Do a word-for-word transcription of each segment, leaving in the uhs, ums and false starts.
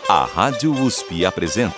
A Rádio U S P apresenta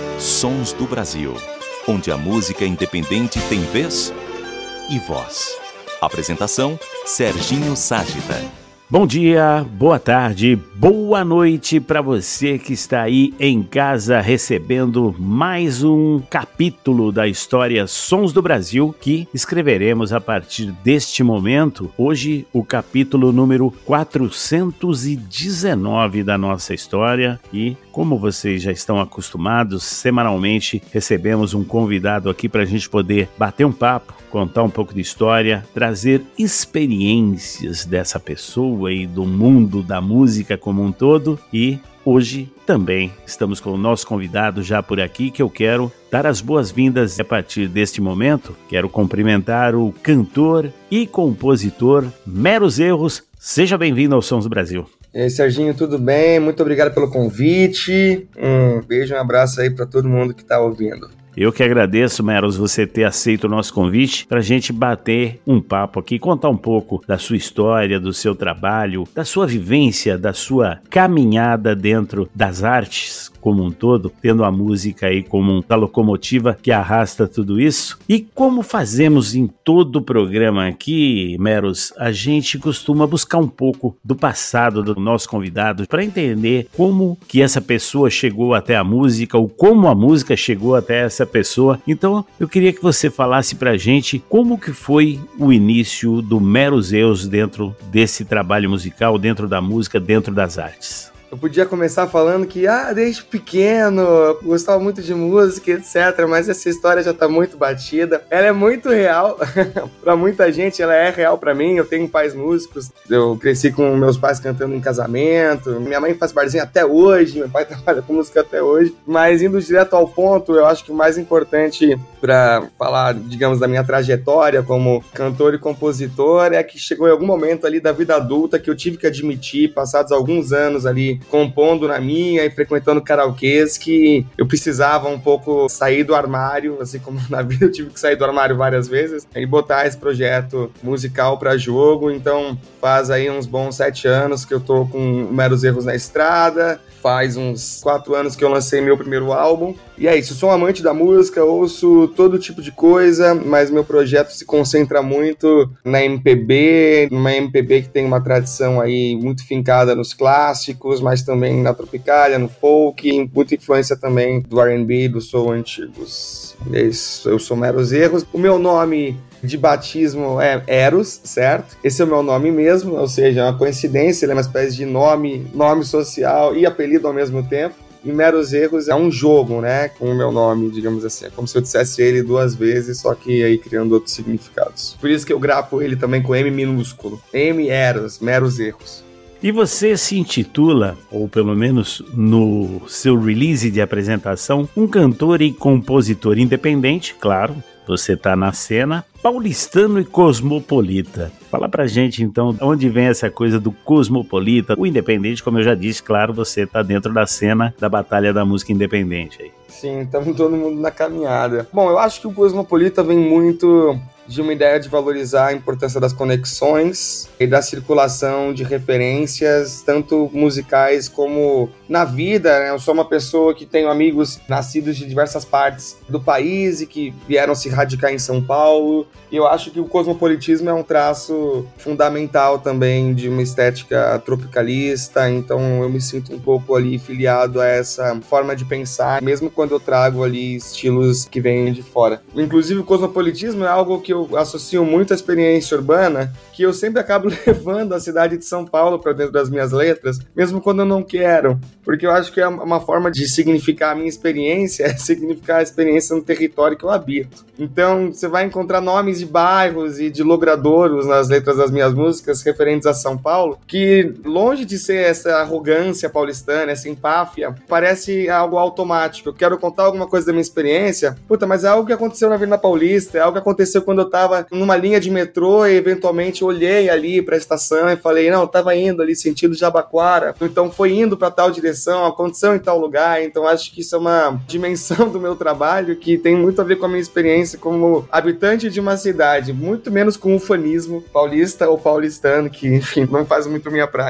Sons do Brasil, onde a música independente tem vez e voz. Apresentação, Serginho Ságita. Bom dia, boa tarde, boa noite para você que está aí em casa recebendo mais um capítulo da história Sons do Brasil que escreveremos a partir deste momento. Hoje, o capítulo número quatrocentos e dezenove da nossa história e, como vocês já estão acostumados, semanalmente recebemos um convidado aqui para a gente poder bater um papo, contar um pouco de história, trazer experiências dessa pessoa e do mundo da música como um todo. E hoje também estamos com o nosso convidado já por aqui, que eu quero dar as boas-vindas a partir deste momento. Quero cumprimentar o cantor e compositor Meros Erros. Seja bem-vindo ao Sons do Brasil. E aí, Serginho, tudo bem? Muito obrigado pelo convite. Um beijo, um abraço aí para todo mundo que está ouvindo. Eu que agradeço, Meros, você ter aceito o nosso convite para a gente bater um papo aqui, contar um pouco da sua história, do seu trabalho, da sua vivência, da sua caminhada dentro das artes como um todo, tendo a música aí como uma locomotiva que arrasta tudo isso. E como fazemos em todo o programa aqui, Meros, a gente costuma buscar um pouco do passado do nosso convidado para entender como que essa pessoa chegou até a música, ou como a música chegou até essa pessoa. Então, eu queria que você falasse pra gente como que foi o início do Meros Erros dentro desse trabalho musical, dentro da música, dentro das artes. Eu podia começar falando que, ah, desde pequeno, eu gostava muito de música, etcétera, mas essa história já tá muito batida. Ela é muito real, pra muita gente ela é real pra mim. Eu tenho pais músicos, eu cresci com meus pais cantando em casamento, minha mãe faz barzinho até hoje, meu pai trabalha com música até hoje. Mas indo direto ao ponto, eu acho que o mais importante pra falar, digamos, da minha trajetória como cantor e compositor é que chegou em algum momento ali da vida adulta que eu tive que admitir, passados alguns anos ali compondo na minha e frequentando karaokês, que eu precisava um pouco sair do armário, assim como na vida eu tive que sair do armário várias vezes, e botar esse projeto musical pra jogo. Então faz aí uns bons sete anos que eu tô com Meros Erros na estrada, faz uns quatro anos que eu lancei meu primeiro álbum, e é isso, eu sou um amante da música, ouço todo tipo de coisa, mas meu projeto se concentra muito na M P B, uma M P B que tem uma tradição aí muito fincada nos clássicos, mas também na tropicália, no folk, muita influência também do R and B, do soul antigos. É isso, eu sou Meros Erros. O meu nome de batismo é Eros, certo? Esse é o meu nome mesmo, ou seja, é uma coincidência, ele é uma espécie de nome, nome social e apelido ao mesmo tempo. E Meros Erros é um jogo, né, com o meu nome, digamos assim. É como se eu dissesse ele duas vezes, só que aí criando outros significados. Por isso que eu grafo ele também com M minúsculo. M Eros, Meros Erros. E você se intitula, ou pelo menos no seu release de apresentação, um cantor e compositor independente, claro, você tá na cena, paulistano e cosmopolita. Fala pra gente então, onde vem essa coisa do cosmopolita, o independente, como eu já disse, claro, você tá dentro da cena da batalha da música independente aí. Sim, estamos todo mundo na caminhada. Bom, eu acho que o cosmopolita vem muito de uma ideia de valorizar a importância das conexões e da circulação de referências, tanto musicais como na vida, né? Eu sou uma pessoa que tenho amigos nascidos de diversas partes do país e que vieram se radicar em São Paulo, e eu acho que o cosmopolitismo é um traço fundamental também de uma estética tropicalista, então eu me sinto um pouco ali filiado a essa forma de pensar, mesmo quando eu trago ali estilos que vêm de fora. Inclusive o cosmopolitismo é algo que eu associo muito à experiência urbana, que eu sempre acabo levando a cidade de São Paulo para dentro das minhas letras, mesmo quando eu não quero, porque eu acho que é uma forma de significar a minha experiência, é significar a experiência no território que eu habito. Então, você vai encontrar nomes de bairros e de logradouros nas letras das minhas músicas referentes a São Paulo, que longe de ser essa arrogância paulistana, essa empáfia, parece algo automático. Eu quero contar alguma coisa da minha experiência, puta, mas é algo que aconteceu na Avenida Paulista, é algo que aconteceu quando eu tava numa linha de metrô e eventualmente olhei ali pra estação e falei, não, eu tava indo ali sentido Jabaquara, então foi indo pra tal direção, aconteceu em tal lugar. Então acho que isso é uma dimensão do meu trabalho que tem muito a ver com a minha experiência como habitante de uma cidade, muito menos com o ufanismo paulista ou paulistano, que enfim, não faz muito minha praia.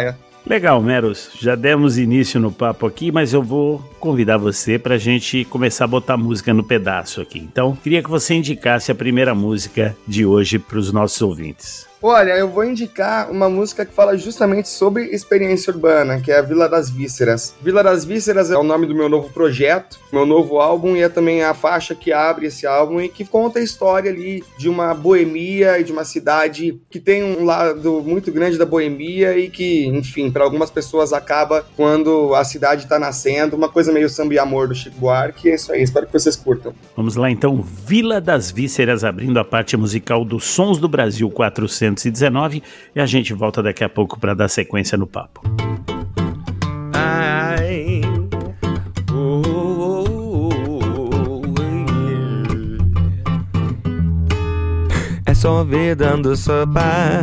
Legal, Meros. Já demos início no papo aqui, mas eu vou convidar você para a gente começar a botar música no pedaço aqui. Então, queria que você indicasse a primeira música de hoje para os nossos ouvintes. Olha, eu vou indicar uma música que fala justamente sobre experiência urbana, que é a Vila das Vísceras. Vila das Vísceras é o nome do meu novo projeto, meu novo álbum, e é também a faixa que abre esse álbum e que conta a história ali de uma boemia e de uma cidade que tem um lado muito grande da boemia e que, enfim, para algumas pessoas acaba quando a cidade tá nascendo, uma coisa meio samba e amor do Chico Buarque. É isso aí, espero que vocês curtam. Vamos lá então, Vila das Vísceras, abrindo a parte musical do Sons do Brasil quatrocentos e dezenove, e a gente volta daqui a pouco para dar sequência no papo. Ai, oh, oh, oh, yeah. É só ver dando sopa,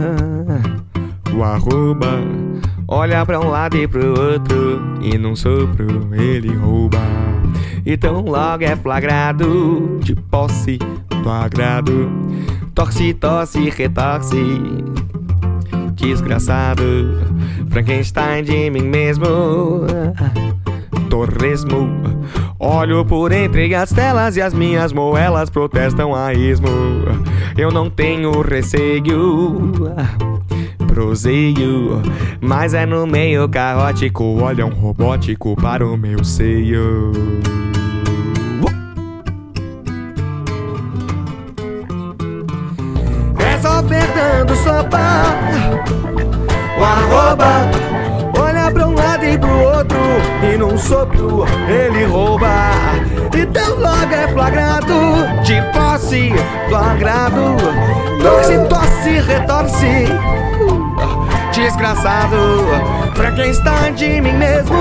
o arroba olha pra um lado e pro outro, e num sopro ele rouba. Então logo é flagrado, de posse do agrado, torce, tosse, retorce, desgraçado, Frankenstein de mim mesmo, torresmo, olho por entre as telas e as minhas moelas protestam a esmo. Eu não tenho receio, proseio, mas é no meio caótico, olha um robótico para o meu seio. Só apertando sopa, o arroba olha pra um lado e pro outro, e num sopro ele rouba. Então logo é flagrado, de posse do agrado, torce, tosse, retorce, desgraçado, Frankenstein de mim mesmo,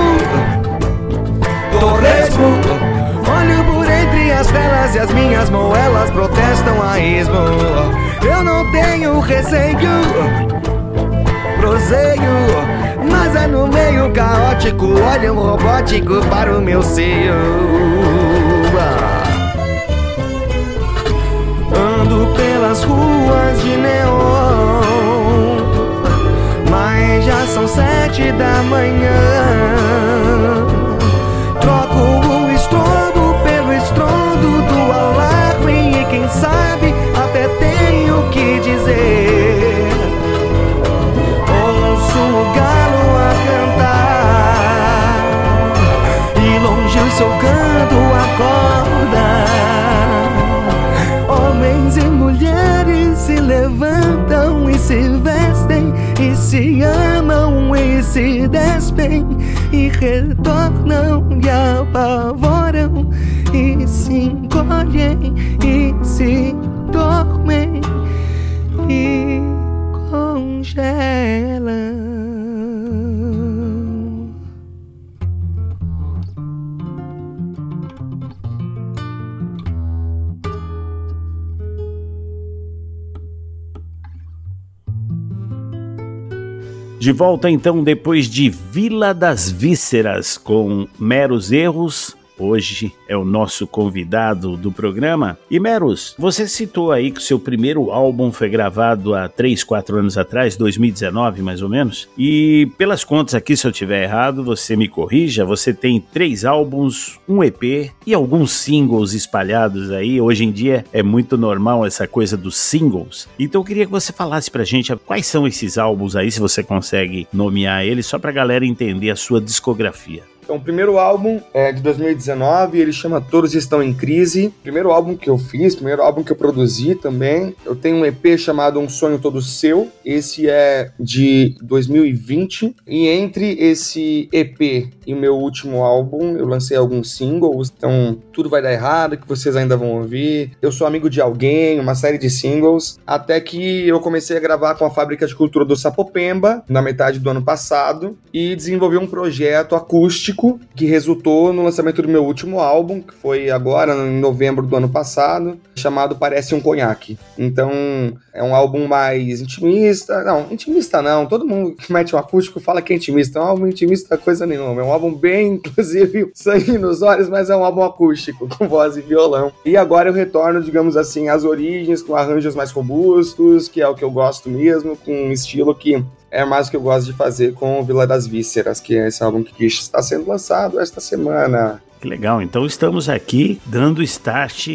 torresmo, olho por entre as telas e as minhas moelas protestam a esmo. Eu não tenho receio, proseio, mas é no meio caótico, olha um robótico para o meu seio. Ando pelas ruas de neon, mas já são sete da manhã. Troco o estrondo pelo estrondo do alarme, e quem sabe até tenho o que dizer. Ouço o galo a cantar, e longe o seu canto acorda. Homens e mulheres se levantam e se vestem, e se amam e se despem, e retornam e apavoram, e se encolhem e se dormem e congelam. De volta então depois de Vila das Vísceras com Meros Erros. Hoje é o nosso convidado do programa. E Meros, você citou aí que o seu primeiro álbum foi gravado há três, quatro anos atrás, dois mil e dezenove mais ou menos. E pelas contas aqui, se eu estiver errado, você me corrija, você tem três álbuns, um E P e alguns singles espalhados aí. Hoje em dia é muito normal essa coisa dos singles. Então eu queria que você falasse pra gente quais são esses álbuns aí, se você consegue nomear eles, só pra galera entender a sua discografia. Então, o primeiro álbum é de dois mil e dezenove, ele chama Todos Estão em Crise. Primeiro álbum que eu fiz, primeiro álbum que eu produzi também. Eu tenho um E P chamado Um Sonho Todo Seu, esse é de dois mil e vinte. E entre esse E P e o meu último álbum, eu lancei alguns singles. Então, Tudo Vai Dar Errado, que vocês ainda vão ouvir. Eu Sou Amigo de Alguém, uma série de singles. Até que eu comecei a gravar com a Fábrica de Cultura do Sapopemba, na metade do ano passado, e desenvolvi um projeto acústico que resultou no lançamento do meu último álbum, que foi agora, em novembro do ano passado, chamado Parece um Conhaque. Então, é um álbum mais intimista. Não, intimista não. Todo mundo que mete um acústico fala que é intimista. É um álbum intimista, coisa nenhuma. É um álbum bem, inclusive, sangue nos olhos, mas é um álbum acústico, com voz e violão. E agora eu retorno, digamos assim, às origens, com arranjos mais robustos, que é o que eu gosto mesmo, com um estilo que é mais o que eu gosto de fazer com Vila das Vísceras, que é esse álbum que está sendo lançado esta semana. Que legal, então estamos aqui dando start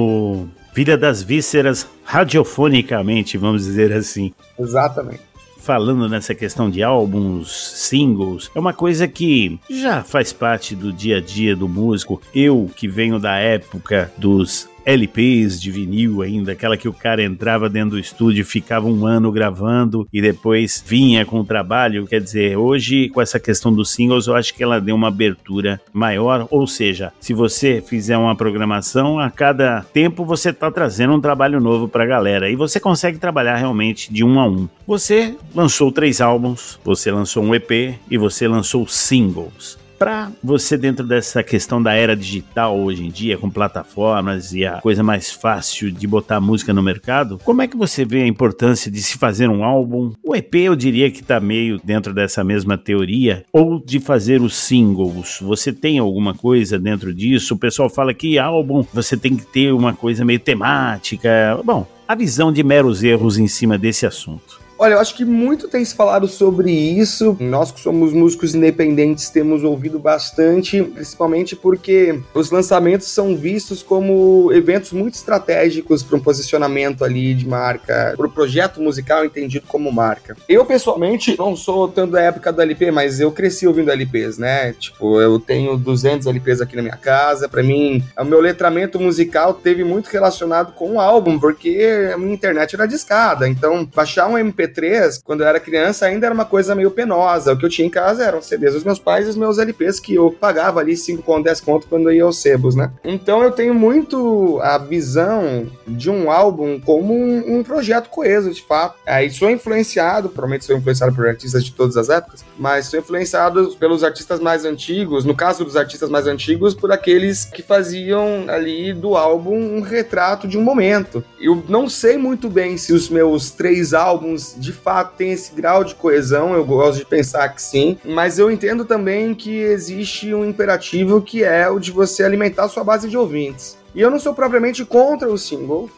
no Vila das Vísceras radiofonicamente, vamos dizer assim. Exatamente. Falando nessa questão de álbuns, singles, é uma coisa que já faz parte do dia a dia do músico. Eu, que venho da época dos L Ps de vinil ainda, aquela que o cara entrava dentro do estúdio, ficava um ano gravando e depois vinha com o trabalho. Quer dizer, hoje com essa questão dos singles, eu acho que ela deu uma abertura maior, ou seja, se você fizer uma programação, a cada tempo você está trazendo um trabalho novo para a galera e você consegue trabalhar realmente de um a um. Você lançou três álbuns, você lançou um E P e você lançou singles. Para você, dentro dessa questão da era digital hoje em dia, com plataformas e a coisa mais fácil de botar música no mercado, como é que você vê a importância de se fazer um álbum? O E P eu diria que está meio dentro dessa mesma teoria, ou de fazer os singles. Você tem alguma coisa dentro disso? O pessoal fala que álbum você tem que ter uma coisa meio temática. Bom, a visão de meros erros em cima desse assunto. Olha, eu acho que muito tem se falado sobre isso. Nós que somos músicos independentes temos ouvido bastante, principalmente porque os lançamentos são vistos como eventos muito estratégicos para um posicionamento ali de marca, para o projeto musical entendido como marca. Eu, pessoalmente, não sou tanto da época do L P, mas eu cresci ouvindo L Ps, né? Tipo, eu tenho duzentos L Ps aqui na minha casa. Para mim, o meu letramento musical teve muito relacionado com o álbum, porque a minha internet era discada. Então, baixar um M P três, quando eu era criança, ainda era uma coisa meio penosa. O que eu tinha em casa eram C Ds dos meus pais e os meus L Ps, que eu pagava ali cinco conto, dez conto quando eu ia aos sebos, né? Então eu tenho muito a visão de um álbum como um, um projeto coeso, de fato. Aí sou influenciado, provavelmente sou influenciado por artistas de todas as épocas, mas sou influenciado pelos artistas mais antigos, no caso dos artistas mais antigos, por aqueles que faziam ali do álbum um retrato de um momento. Eu não sei muito bem se os meus três álbuns de fato têm esse grau de coesão, eu gosto de pensar que sim, mas eu entendo também que existe um imperativo que é o de você alimentar sua base de ouvintes. E eu não sou propriamente contra o single,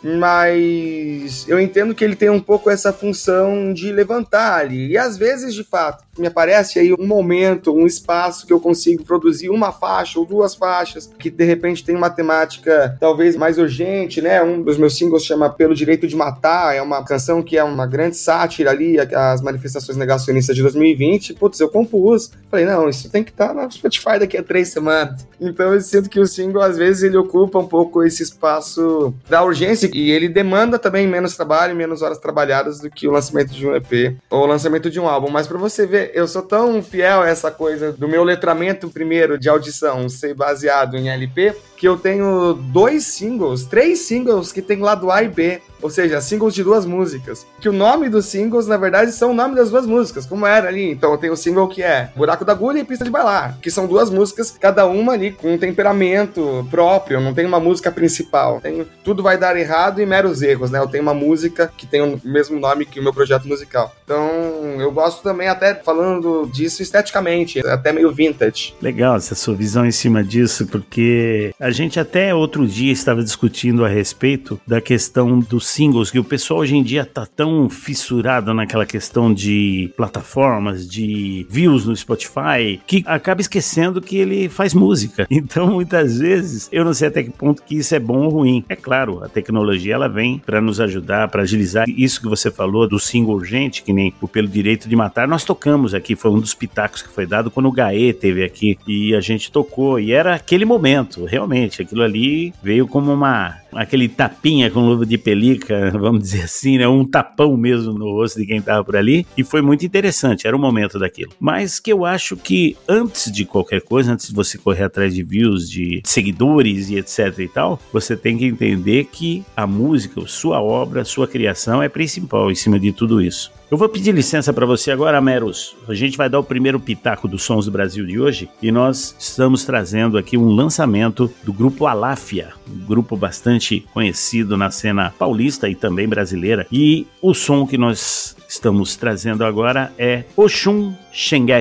mas eu entendo que ele tem um pouco essa função de levantar ali. E às vezes, de fato, me aparece aí um momento, um espaço que eu consigo produzir uma faixa ou duas faixas, que de repente tem uma temática talvez mais urgente, né? Um dos meus singles chama Pelo Direito de Matar, é uma canção que é uma grande sátira ali, às manifestações negacionistas de dois mil e vinte. Putz, eu compus. Falei, não, isso tem que estar no Spotify daqui a três semanas. Então eu sinto que o single, às vezes, ele ocupa um pouco esse espaço da urgência e ele demanda também menos trabalho, menos horas trabalhadas do que o lançamento de um E P ou o lançamento de um álbum. Mas pra você ver, eu sou tão fiel a essa coisa do meu letramento primeiro de audição ser baseado em L P, que eu tenho dois singles, três singles que tem lado A e B, ou seja, singles de duas músicas. Que o nome dos singles, na verdade, são o nome das duas músicas, como era ali. Então eu tenho o single que é Buraco da Agulha e Pista de Bailar, que são duas músicas, cada uma ali com um temperamento próprio, não tem uma música principal. Tem, tudo vai dar errado e meros erros, né? Eu tenho uma música que tem o mesmo nome que o meu projeto musical. Então eu gosto também, até falando disso esteticamente, até meio vintage. Legal essa sua visão em cima disso, porque a gente até outro dia estava discutindo a respeito da questão dos singles, que o pessoal hoje em dia tá tão fissurado naquela questão de plataformas, de views no Spotify, que acaba esquecendo que ele faz música. Então, muitas vezes, eu não sei até que ponto que isso é bom ou ruim. É claro, a tecnologia ela vem para nos ajudar, para agilizar. Isso que você falou do single urgente, que nem o Pelo Direito de Matar, nós tocamos aqui, foi um dos pitacos que foi dado quando o Gaê teve aqui e a gente tocou, e era aquele momento, realmente, aquilo ali veio como uma, aquele tapinha com luva de pelica, vamos dizer assim, né, um tapão mesmo no rosto de quem tava por ali, e foi muito interessante, era o momento daquilo. Mas que eu acho que antes de qualquer coisa, antes de você correr atrás de views, de seguidores e etc e tal, você tem que entender que a música, sua obra, sua criação é principal em cima de tudo isso. Eu vou pedir licença para você agora, Meros. A gente vai dar o primeiro pitaco dos Sons do Brasil de hoje e nós estamos trazendo aqui um lançamento do grupo Aláfia, um grupo bastante conhecido na cena paulista e também brasileira. E o som que nós estamos trazendo agora é Oxum Xengeshi.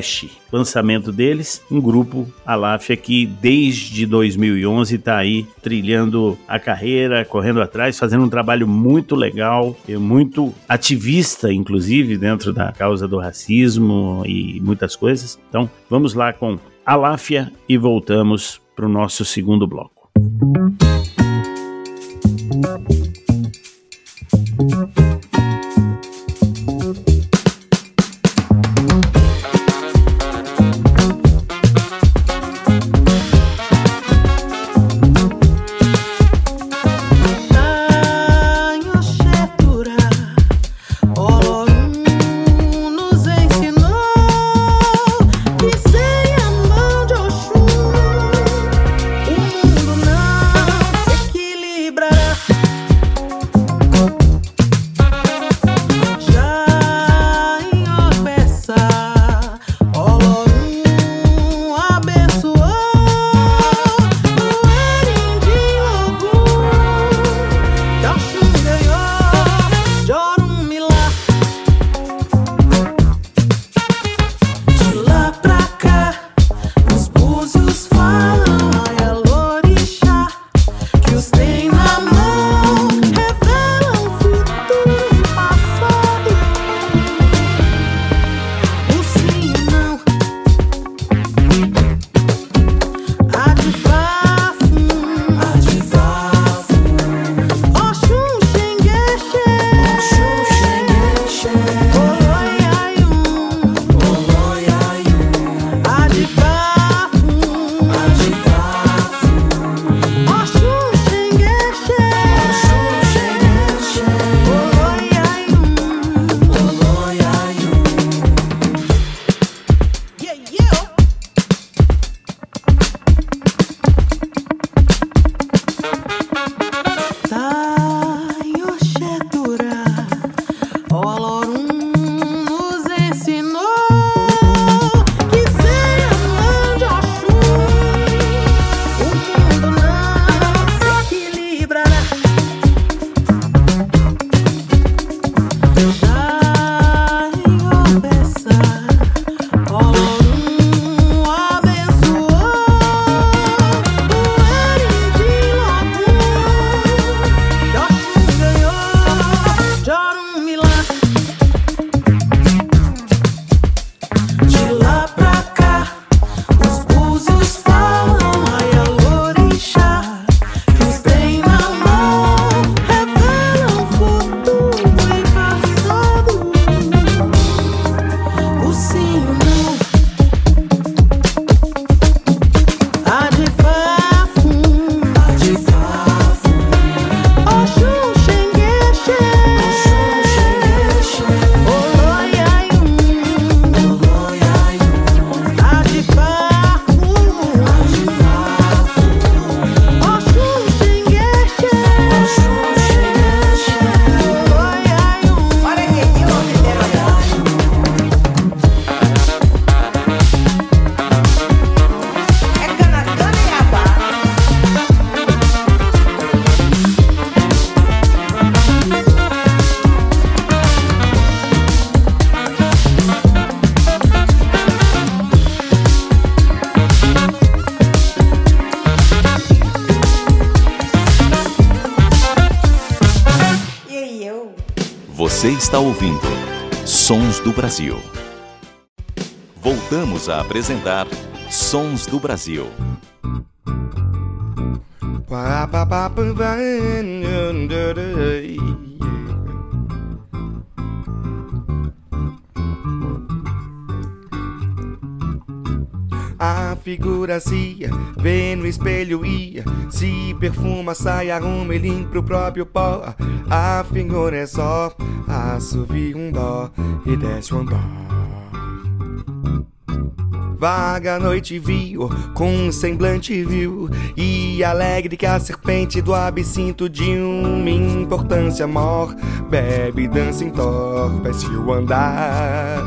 lançamento deles, um grupo Aláfia que desde dois mil e onze está aí trilhando a carreira, correndo atrás, fazendo um trabalho muito legal, muito ativista, inclusive, dentro da causa do racismo e muitas coisas. Então, vamos lá com Aláfia e voltamos para o nosso segundo bloco. Você está ouvindo Sons do Brasil. Voltamos a apresentar Sons do Brasil. A figura se vê no espelho e se perfuma, sai, arruma e limpa o próprio pó. A figura é só assovia um dó e desce um dó. Vaga noite viu, com um semblante vil e alegre que a serpente do absinto de uma importância mor. Bebe, dança, entorpece o andar.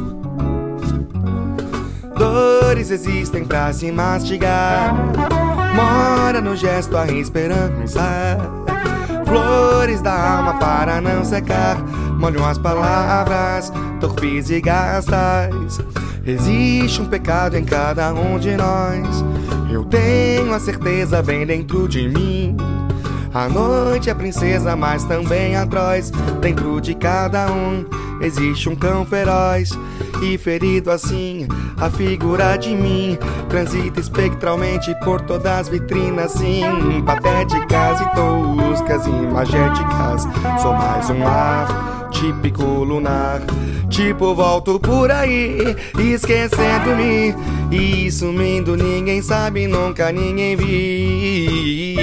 Dores existem pra se mastigar, mora no gesto a esperança. Flores da alma para não secar, molham as palavras torpes e gastas. Existe um pecado em cada um de nós, eu tenho a certeza bem dentro de mim. A noite é princesa, mas também atroz. Dentro de cada um existe um cão feroz, e ferido assim, a figura de mim transita espectralmente por todas as vitrinas, sim. Patéticas e toscas e magéticas, sou mais um ar típico lunar. Tipo, volto por aí, esquecendo-me e sumindo, ninguém sabe, nunca ninguém viu.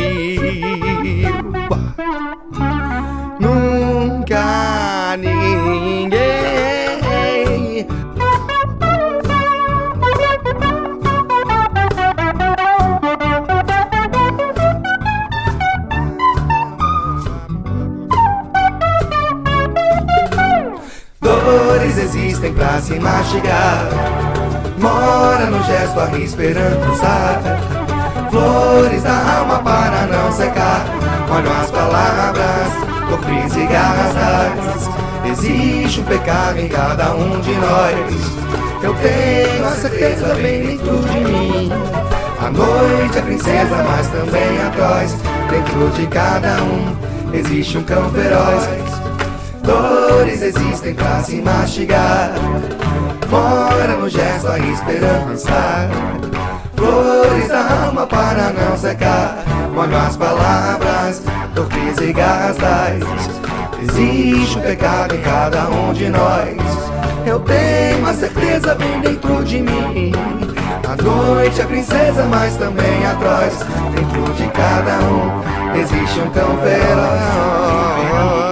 Nunca ninguém. Dores existem pra se mastigar, mora no gesto a esperançar. Flores da alma para não secar, olham as palavras, torpes e garras. Existe um pecado em cada um de nós, eu tenho a certeza bem dentro de mim. A noite é princesa, mas também atroz. Dentro de cada um existe um cão feroz. Dores existem pra se mastigar, mora no gesto a esperançar. Flores da alma para não secar, molham as palavras, torpes e gastas. Existe um pecado em cada um de nós, eu tenho a certeza bem dentro de mim. A noite é princesa, mas também atroz. Dentro de cada um existe um cão feroz.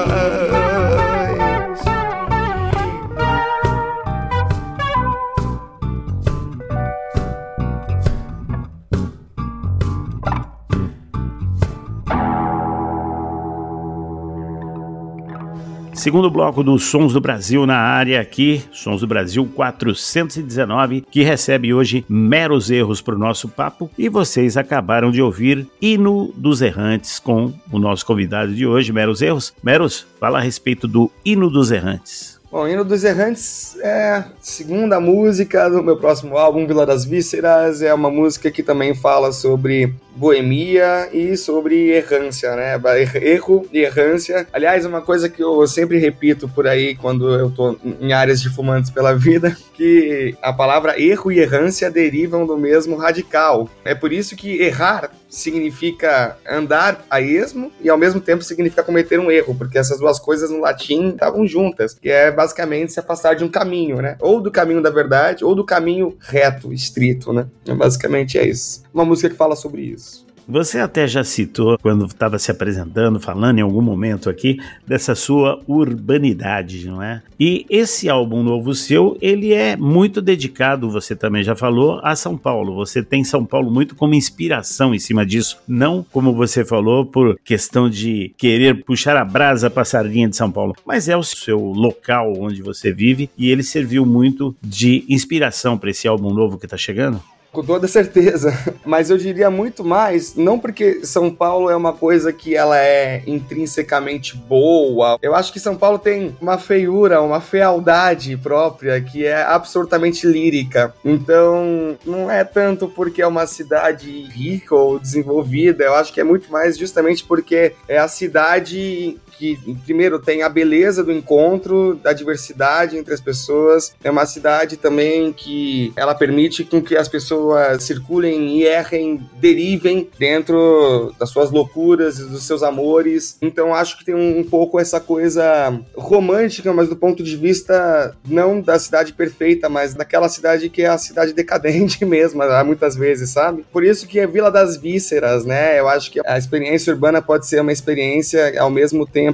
Segundo bloco dos Sons do Brasil na área aqui, Sons do Brasil quatrocentos e dezenove, que recebe hoje Meros Erros para o nosso papo. E vocês acabaram de ouvir Hino dos Errantes com o nosso convidado de hoje, Meros Erros. Meros, fala a respeito do Hino dos Errantes. Bom, Hino dos Errantes é a segunda música do meu próximo álbum, Vila das Vísceras. É uma música que também fala sobre boemia e sobre errância, né? Erro e errância. Aliás, uma coisa que eu sempre repito por aí quando eu tô em áreas de fumantes pela vida, que a palavra erro e errância derivam do mesmo radical. É por isso que errar significa andar a esmo e ao mesmo tempo significa cometer um erro, porque essas duas coisas no latim estavam juntas, que é basicamente se afastar de um caminho, né? Ou do caminho da verdade, ou do caminho reto, estrito, né? Basicamente é isso. Uma música que fala sobre isso. Você até já citou, quando estava se apresentando, falando em algum momento aqui, dessa sua urbanidade, não é? E esse álbum novo seu, ele é muito dedicado, você também já falou, a São Paulo. Você tem São Paulo muito como inspiração em cima disso, não, como você falou, por questão de querer puxar a brasa para a sardinha de São Paulo, mas é o seu local onde você vive e ele serviu muito de inspiração para esse álbum novo que está chegando? Com toda certeza, mas eu diria muito mais, não porque São Paulo é uma coisa que ela é intrinsecamente boa. Eu acho que São Paulo tem uma feiura, uma fealdade própria que é absolutamente lírica. Então, não é tanto porque é uma cidade rica ou desenvolvida, eu acho que é muito mais justamente porque é a cidade que, primeiro, tem a beleza do encontro, da diversidade entre as pessoas. É uma cidade também que ela permite com que as pessoas circulem e errem, derivem dentro das suas loucuras e dos seus amores. Então acho que tem um, um pouco essa coisa romântica, mas do ponto de vista não da cidade perfeita, mas daquela cidade que é a cidade decadente mesmo, muitas vezes, sabe? Por isso que é Vila das Vísceras, né? Eu acho que a experiência urbana pode ser uma experiência ao mesmo tempo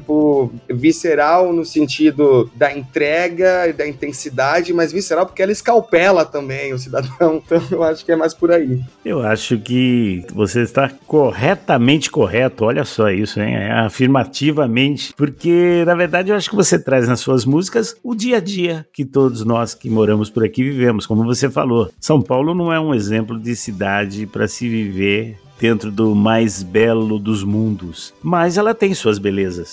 visceral no sentido da entrega e da intensidade, mas visceral porque ela escalpela também o cidadão. Então eu acho que é mais por aí. Eu acho que você está corretamente correto, olha só isso, hein? É afirmativamente, porque na verdade eu acho que você traz nas suas músicas o dia a dia que todos nós que moramos por aqui vivemos, como você falou. São Paulo não é um exemplo de cidade para se viver dentro do mais belo dos mundos, mas ela tem suas belezas.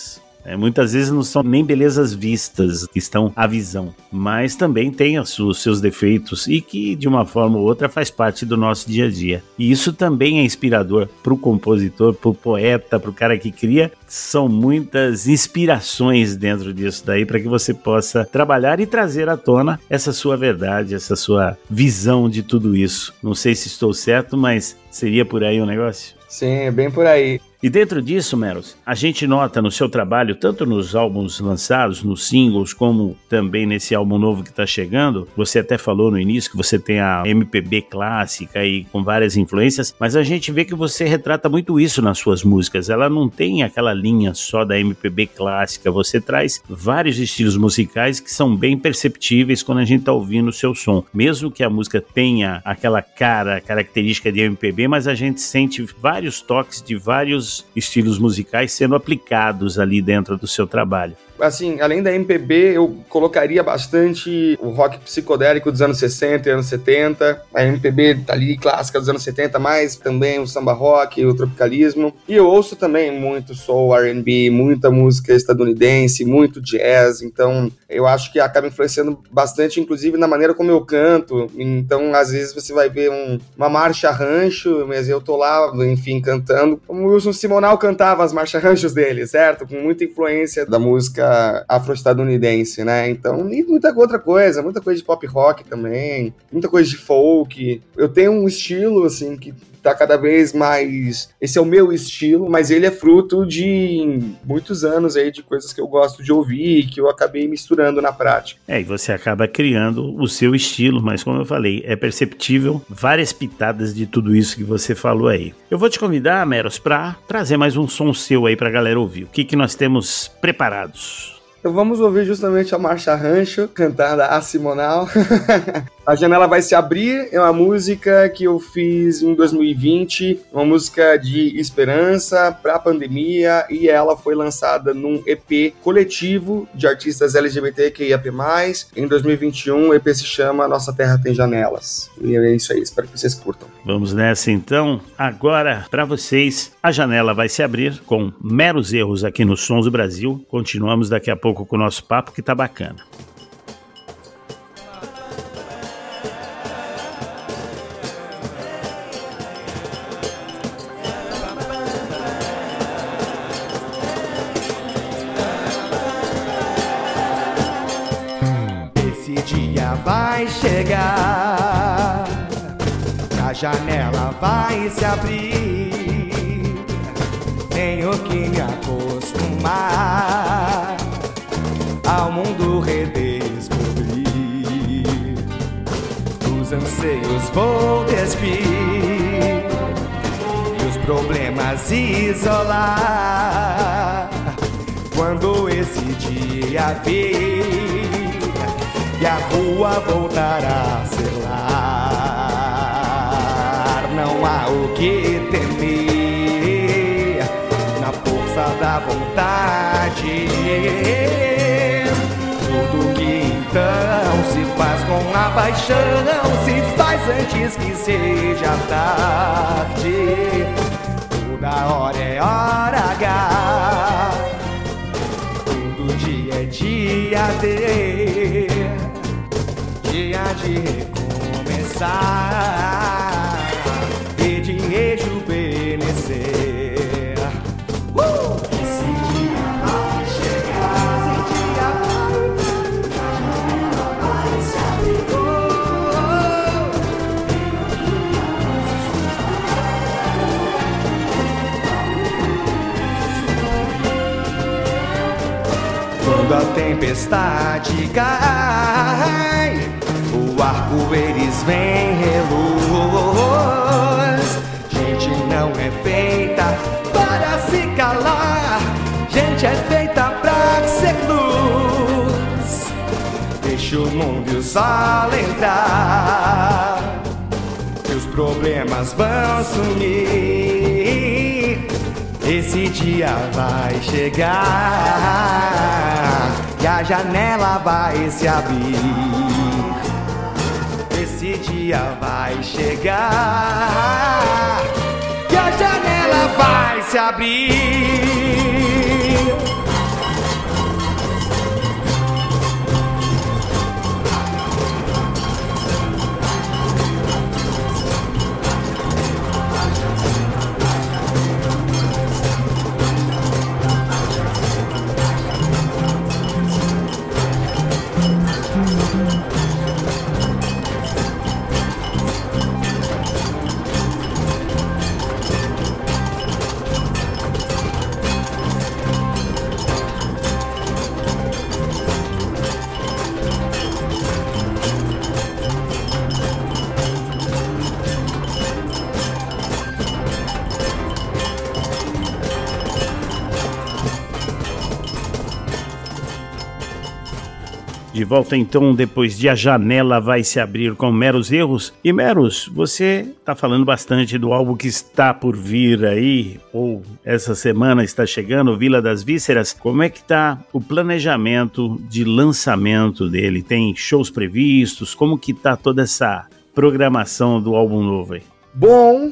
É, muitas vezes não são nem belezas vistas que estão à visão, mas também tem os seus defeitos e que de uma forma ou outra faz parte do nosso dia a dia. E isso também é inspirador para o compositor, para o poeta, para o cara que cria. São muitas inspirações dentro disso daí para que você possa trabalhar e trazer à tona essa sua verdade, essa sua visão de tudo isso. Não sei se estou certo, mas seria por aí o negócio? Sim, é bem por aí. E dentro disso, Meros, a gente nota no seu trabalho, tanto nos álbuns lançados, nos singles, como também nesse álbum novo que está chegando, você até falou no início que você tem a M P B clássica e com várias influências, mas a gente vê que você retrata muito isso nas suas músicas. Ela não tem aquela linha só da M P B clássica, você traz vários estilos musicais que são bem perceptíveis quando a gente está ouvindo o seu som. Mesmo que a música tenha aquela cara característica de M P B, mas a gente sente vários toques de vários estilos musicais sendo aplicados ali dentro do seu trabalho. Assim, além da M P B, eu colocaria bastante o rock psicodélico dos anos sessenta e anos setenta, a M P B ali clássica dos anos setenta, mais também o samba rock, o tropicalismo. E eu ouço também muito soul, R and B, muita música estadunidense, muito jazz, então eu acho que acaba influenciando bastante, inclusive na maneira como eu canto. Então, às vezes você vai ver um, uma marcha rancho, mas eu tô lá, enfim, cantando como o Wilson Simonal cantava as marcha ranchos dele, certo? Com muita influência da música afro-estadunidense, né? Então, e muita outra coisa, muita coisa de pop rock também, muita coisa de folk. Eu tenho um estilo, assim, que tá cada vez mais... Esse é o meu estilo, mas ele é fruto de muitos anos aí de coisas que eu gosto de ouvir e que eu acabei misturando na prática. É, e você acaba criando o seu estilo, mas como eu falei, é perceptível várias pitadas de tudo isso que você falou aí. Eu vou te convidar, Meros, pra trazer mais um som seu aí pra galera ouvir. O que que nós temos preparados? Então vamos ouvir justamente a Marcha Rancho, cantada a Simonal. A Janela Vai Se Abrir é uma música que eu fiz em dois mil e vinte, uma música de esperança para a pandemia, e ela foi lançada num E P coletivo de artistas L G B T Q I A P mais, em dois mil e vinte e um. O E P se chama Nossa Terra Tem Janelas. E é isso aí, espero que vocês curtam. Vamos nessa então. Agora, para vocês, a janela vai se abrir com meros erros aqui no Sons do Brasil. Continuamos daqui a pouco com o nosso papo, que tá bacana. Esse dia vai chegar, a janela vai se abrir. Tenho que me acostumar ao mundo redescobrir. Os anseios vou despir e os problemas isolar. Quando esse dia vir e a rua voltar a ser lar, não há o que temer na força da vontade. Tudo que então se faz com a paixão se faz antes que seja tarde. Toda hora é hora H, todo dia é dia D, dia de recomeçar e de rejuvenescer. Uh! Esse dia vai chegar, esse dia vai se abrir. Quando a tempestade cai, o arco-íris vem reluz. Gente não é feita para se calar, gente é feita pra ser luz. Deixa o mundo e o sol entrar, que os problemas vão sumir. Esse dia vai chegar e a janela vai se abrir. Esse dia vai chegar e a janela vai se abrir. De volta então depois de A Janela Vai Se Abrir com Meros Erros. E Meros, você tá falando bastante do álbum que está por vir aí, ou essa semana está chegando, Vila das Vísceras. Como é que tá o planejamento de lançamento dele? Tem shows previstos? Como que tá toda essa programação do álbum novo aí? Bom,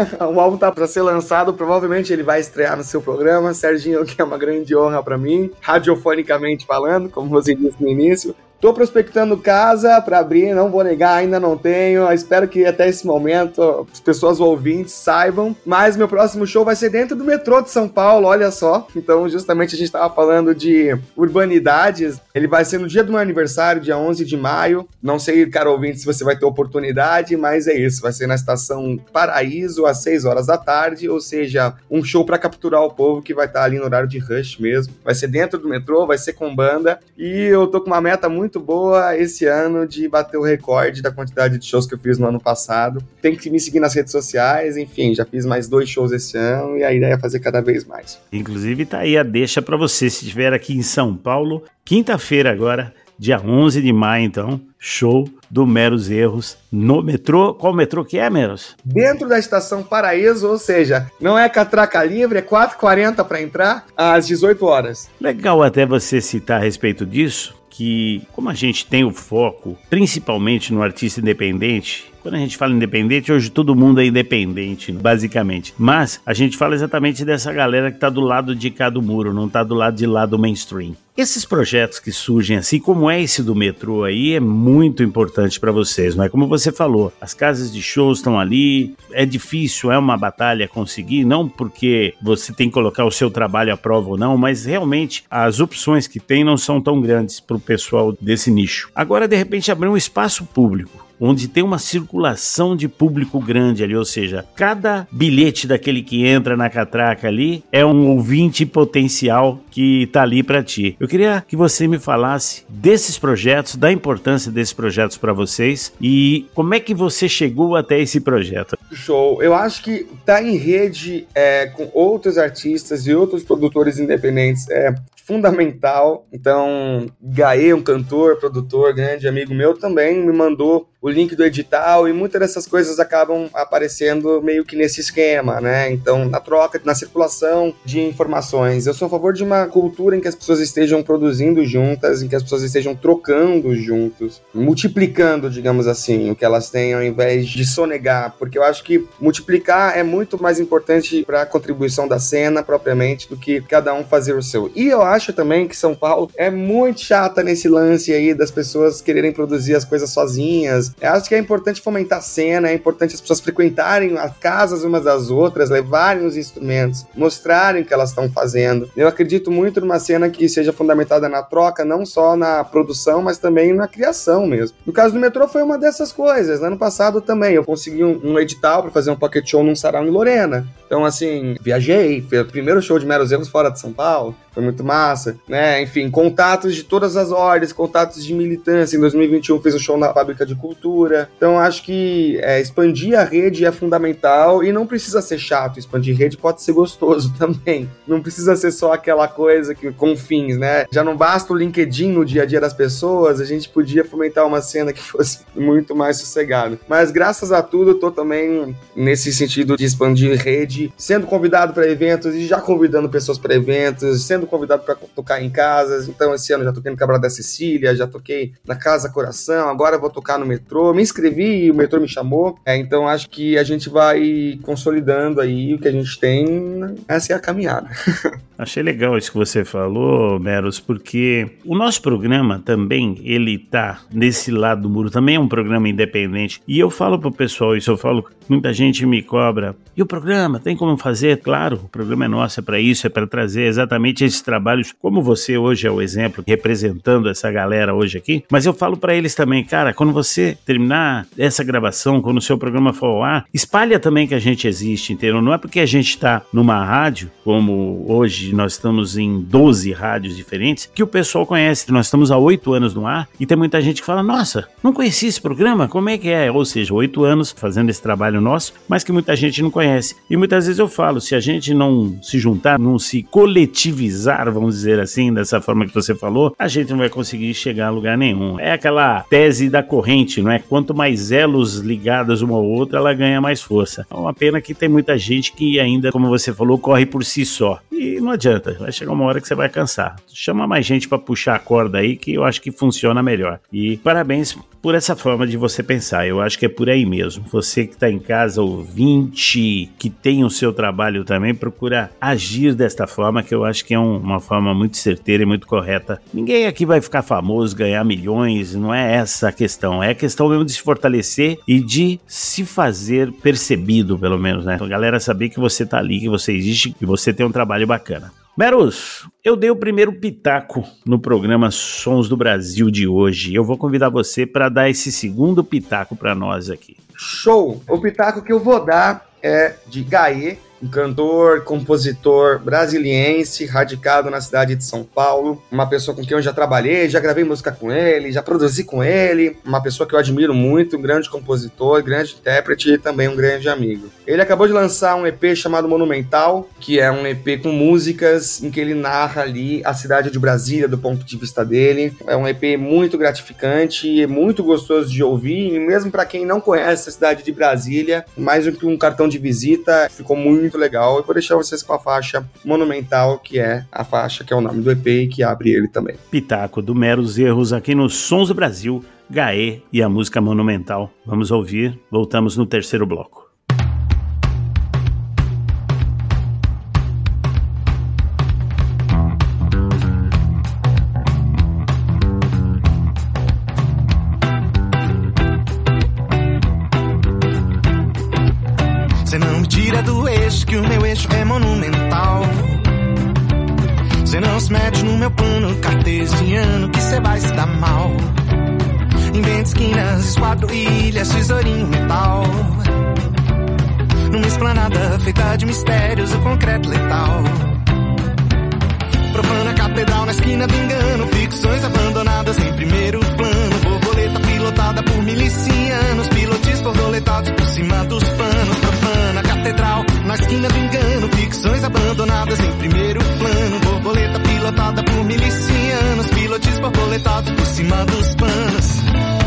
o álbum tá para ser lançado, provavelmente ele vai estrear no seu programa, Serginho, que é uma grande honra para mim, radiofonicamente falando, como você disse no início. Tô prospectando casa para abrir, não vou negar, ainda não tenho. Espero que até esse momento as pessoas ouvintes saibam. Mas meu próximo show vai ser dentro do metrô de São Paulo, olha só. Então, justamente a gente tava falando de urbanidades. Ele vai ser no dia do meu aniversário, dia onze de maio. Não sei, cara ouvinte, se você vai ter oportunidade, mas é isso. Vai ser na Estação Paraíso, às seis horas da tarde. Ou seja, um show para capturar o povo que vai estar ali no horário de rush mesmo. Vai ser dentro do metrô, vai ser com banda. E eu tô com uma meta muito muito boa esse ano de bater o recorde da quantidade de shows que eu fiz no ano passado. Tem que me seguir nas redes sociais, enfim, já fiz mais dois shows esse ano e a ideia é fazer cada vez mais. Inclusive tá aí a deixa para você, se estiver aqui em São Paulo, quinta-feira agora, dia onze de maio então, show do Meros Erros no metrô. Qual metrô que é, Meros? Dentro da Estação Paraíso, ou seja, não é catraca livre, é quatro e quarenta para entrar, às dezoito horas. Legal até você citar a respeito disso, que como a gente tem o foco principalmente no artista independente, quando a gente fala independente, hoje todo mundo é independente, basicamente, mas a gente fala exatamente dessa galera que tá do lado de cá do muro, não tá do lado de lá do mainstream. Esses projetos que surgem assim, como é esse do metrô aí, é muito importante para vocês, não é? Como você falou, as casas de shows estão ali, é difícil, é uma batalha conseguir, não porque você tem que colocar o seu trabalho à prova ou não, mas realmente as opções que tem não são tão grandes para o pessoal desse nicho. Agora, de repente, abrir um espaço público, onde tem uma circulação de público grande ali, ou seja, cada bilhete daquele que entra na catraca ali é um ouvinte potencial que tá ali para ti. Eu queria que você me falasse desses projetos, da importância desses projetos para vocês e como é que você chegou até esse projeto. Show, eu acho que tá em rede é, com outros artistas e outros produtores independentes é fundamental. Então, Gaê, um cantor, produtor, grande amigo meu, também me mandou o link do edital e muitas dessas coisas acabam aparecendo meio que nesse esquema, né? Então, na troca, na circulação de informações. Eu sou a favor de uma cultura em que as pessoas estejam produzindo juntas, em que as pessoas estejam trocando juntos, multiplicando, digamos assim, o que elas têm ao invés de sonegar, porque eu acho que multiplicar é muito mais importante para a contribuição da cena propriamente do que cada um fazer o seu. E eu acho também que São Paulo é muito chata nesse lance aí das pessoas quererem produzir as coisas sozinhas. Eu acho que é importante fomentar a cena, é importante as pessoas frequentarem as casas umas das outras, levarem os instrumentos, mostrarem o que elas estão fazendo. Eu acredito muito numa cena que seja fundamentada na troca, não só na produção, mas também na criação mesmo. No caso do metrô foi uma dessas coisas. No ano passado também eu consegui um, um edital para fazer um pocket show num sarau em Lorena. Então, assim, viajei, foi o primeiro show de Meros Erros fora de São Paulo, foi muito massa, né? Enfim, contatos de todas as ordens, contatos de militância. Em dois mil e vinte e um fiz um show na Fábrica de Cultura. Então, acho que é, expandir a rede é fundamental e não precisa ser chato. Expandir rede pode ser gostoso também. Não precisa ser só aquela coisa que, com fins, né? Já não basta o LinkedIn no dia a dia das pessoas, a gente podia fomentar uma cena que fosse muito mais sossegada. Mas, graças a tudo, eu tô também nesse sentido de expandir rede, sendo convidado para eventos e já convidando pessoas para eventos, sendo convidado para tocar em casas. Então esse ano já toquei no Cabaré da Cecília, já toquei na Casa Coração, agora eu vou tocar no metrô, me inscrevi e o metrô me chamou, é, então acho que a gente vai consolidando aí o que a gente tem, essa é a caminhada. Achei legal isso que você falou, Meros, porque o nosso programa também, ele tá nesse lado do muro, também é um programa independente, e eu falo pro pessoal isso, eu falo, muita gente me cobra, e o programa, tem como fazer? Claro, o programa é nosso, é para isso, é para trazer exatamente esses trabalhos, como você hoje é o exemplo, representando essa galera hoje aqui, mas eu falo para eles também, cara, quando você terminar essa gravação, quando o seu programa for ao ar, espalha também que a gente existe, entendeu? Não é porque a gente tá numa rádio, como hoje hoje nós estamos em doze rádios diferentes, que o pessoal conhece. Nós estamos há oito anos no ar e tem muita gente que fala, nossa, não conhecia esse programa, como é que é? Ou seja, oito anos fazendo esse trabalho nosso, mas que muita gente não conhece. E muitas vezes eu falo, se a gente não se juntar, não se coletivizar, vamos dizer assim, dessa forma que você falou, a gente não vai conseguir chegar a lugar nenhum. É aquela tese da corrente, não é? Quanto mais elos ligados uma ao outra, ela ganha mais força. É uma pena que tem muita gente que ainda, como você falou, corre por si só. E não adianta, vai chegar uma hora que você vai cansar. Chama mais gente para puxar a corda aí, que eu acho que funciona melhor. E parabéns por essa forma de você pensar, eu acho que é por aí mesmo. Você que está em casa, ouvinte, que tem o seu trabalho também, procura agir desta forma, que eu acho que é um, uma forma muito certeira e muito correta. Ninguém aqui vai ficar famoso, ganhar milhões, não é essa a questão. É a questão mesmo de se fortalecer e de se fazer percebido, pelo menos, né? A galera saber que você tá ali, que você existe, que você tem um trabalho bacana. Meros, eu dei o primeiro pitaco no programa Sons do Brasil de hoje. Eu vou convidar você para dar esse segundo pitaco para nós aqui. Show! O pitaco que eu vou dar é de Gaê, um cantor, compositor brasiliense, radicado na cidade de São Paulo, uma pessoa com quem eu já trabalhei, já gravei música com ele, já produzi com ele, uma pessoa que eu admiro muito, um grande compositor, grande intérprete e também um grande amigo. Ele acabou de lançar um E P chamado Monumental, que é um E P com músicas em que ele narra ali a cidade de Brasília do ponto de vista dele. É um E P muito gratificante e muito gostoso de ouvir, e mesmo para quem não conhece a cidade de Brasília, mais do que um cartão de visita, ficou muito muito legal. Eu vou deixar vocês com a faixa Monumental, que é a faixa que é o nome do E P e que abre ele também. Pitaco do Meros Erros aqui no Sons do Brasil, Gaê e a música Monumental. Vamos ouvir, voltamos no terceiro bloco. Cê não me tira do eixo, que o meu eixo é monumental. Cê não se mete no meu plano cartesiano, que cê vai se dar mal. Inventa esquinas, esquadro ilhas, tesourinho metal. Numa esplanada feita de mistérios, o concreto letal. Profana catedral na esquina do engano, ficções abandonadas em primeiro plano. Borboleta pilotada por milicianos, pilotis borboletados por cima dos panos. Profana catedral na esquina do engano, ficções abandonadas em primeiro plano. Borboleta pilotada por milicianos, pilotis borboletados por cima dos panos.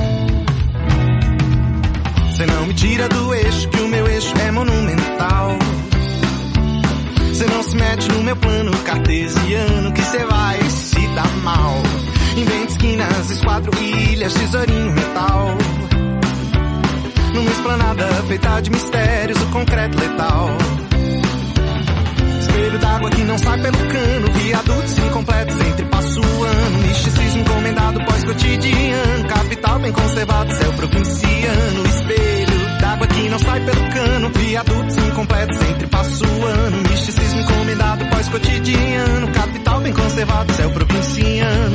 Cê não me tira do eixo, que o meu eixo é monumental. Cê não se mete no meu plano cartesiano, que cê vai se dar mal. Inventa esquinas, esquadro ilhas, tesourinho metal. Numa esplanada feita de mistérios, o concreto letal. Espelho d'água que não sai pelo cano, viadutos incompletos entre passo ano. Misticismo encomendado pós-cotidiano, capital bem conservado, céu provinciano. Espelho d'água que não sai pelo cano, viadutos incompletos entre passo ano. Misticismo encomendado pós-cotidiano, capital bem conservado, céu provinciano.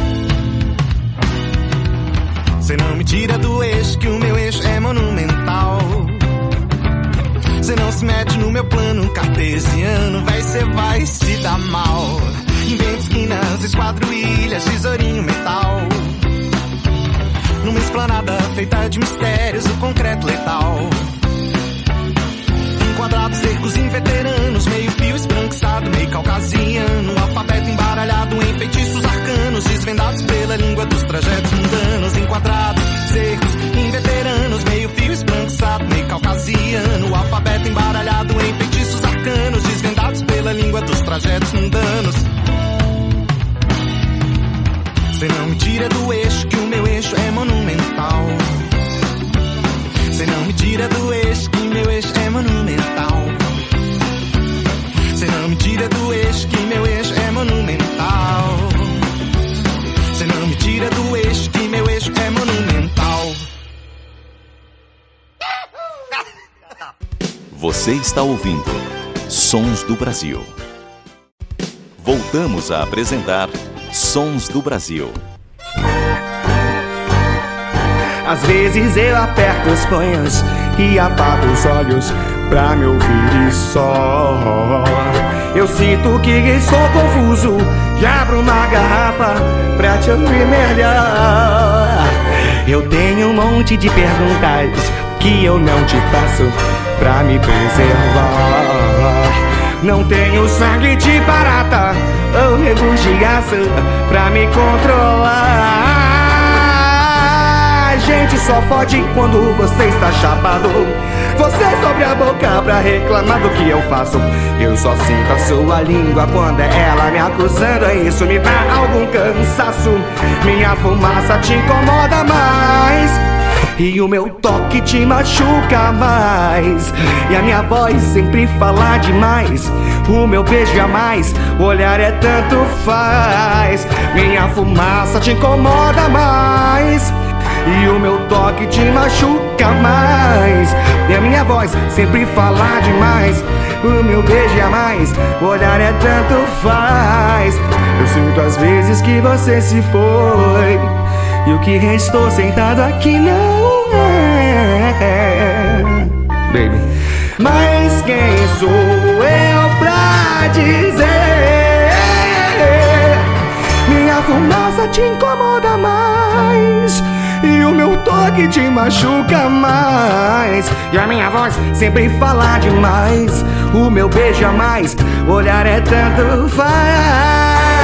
Cê não me tira do eixo, que o meu eixo é monumental. Cê não se mete no meu plano cartesiano, véi, cê vai se dar mal. Inventa esquinas, esquadro ilhas, tesourinho metal. Numa esplanada feita de mistérios, o concreto letal. Enquadrados, cercos inveteranos, meio fio esbranquiçado, meio caucasiano. Alfabeto embaralhado em feitiços arcanos, desvendados pela língua dos trajetos mundanos. Enquadrados, cercos inveteranos, meio fio esbranquiçado, meio caucasiano. Alfabeto embaralhado em feitiços arcanos, desvendados pela língua dos trajetos mundanos. Cê não me tira do eixo, que o meu eixo é monumental. Cê não me tira do eixo, que meu eixo é monumental. Cê não me tira do eixo, que meu eixo é monumental. Cê não me tira do eixo, que meu eixo é monumental. Você está ouvindo Sons do Brasil. Voltamos a apresentar Sons do Brasil. Às vezes eu aperto os punhos e apago os olhos pra me ouvir só. Eu sinto que estou confuso e abro uma garrafa pra te ouvir melhor. Eu tenho um monte de perguntas que eu não te faço pra me preservar. Não tenho sangue de barata ou nervos de aço pra me controlar. A gente só fode quando você está chapado. Você sobre a boca pra reclamar do que eu faço. Eu só sinto a sua língua quando é ela me acusando. Isso me dá algum cansaço. Minha fumaça te incomoda mais e o meu toque te machuca mais. E a minha voz sempre fala demais. O meu beijo é mais, o olhar é tanto faz. Minha fumaça te incomoda mais e o meu toque te machuca mais. E a minha voz sempre fala demais. O meu beijo é mais, o olhar é tanto faz. Eu sinto às vezes que você se foi e o que restou sentado aqui não é, baby. Mas quem sou eu pra dizer? Minha fumaça te incomoda mais e o meu toque te machuca mais. E a minha voz sempre fala demais. O meu beijo é mais, o olhar é tanto faz.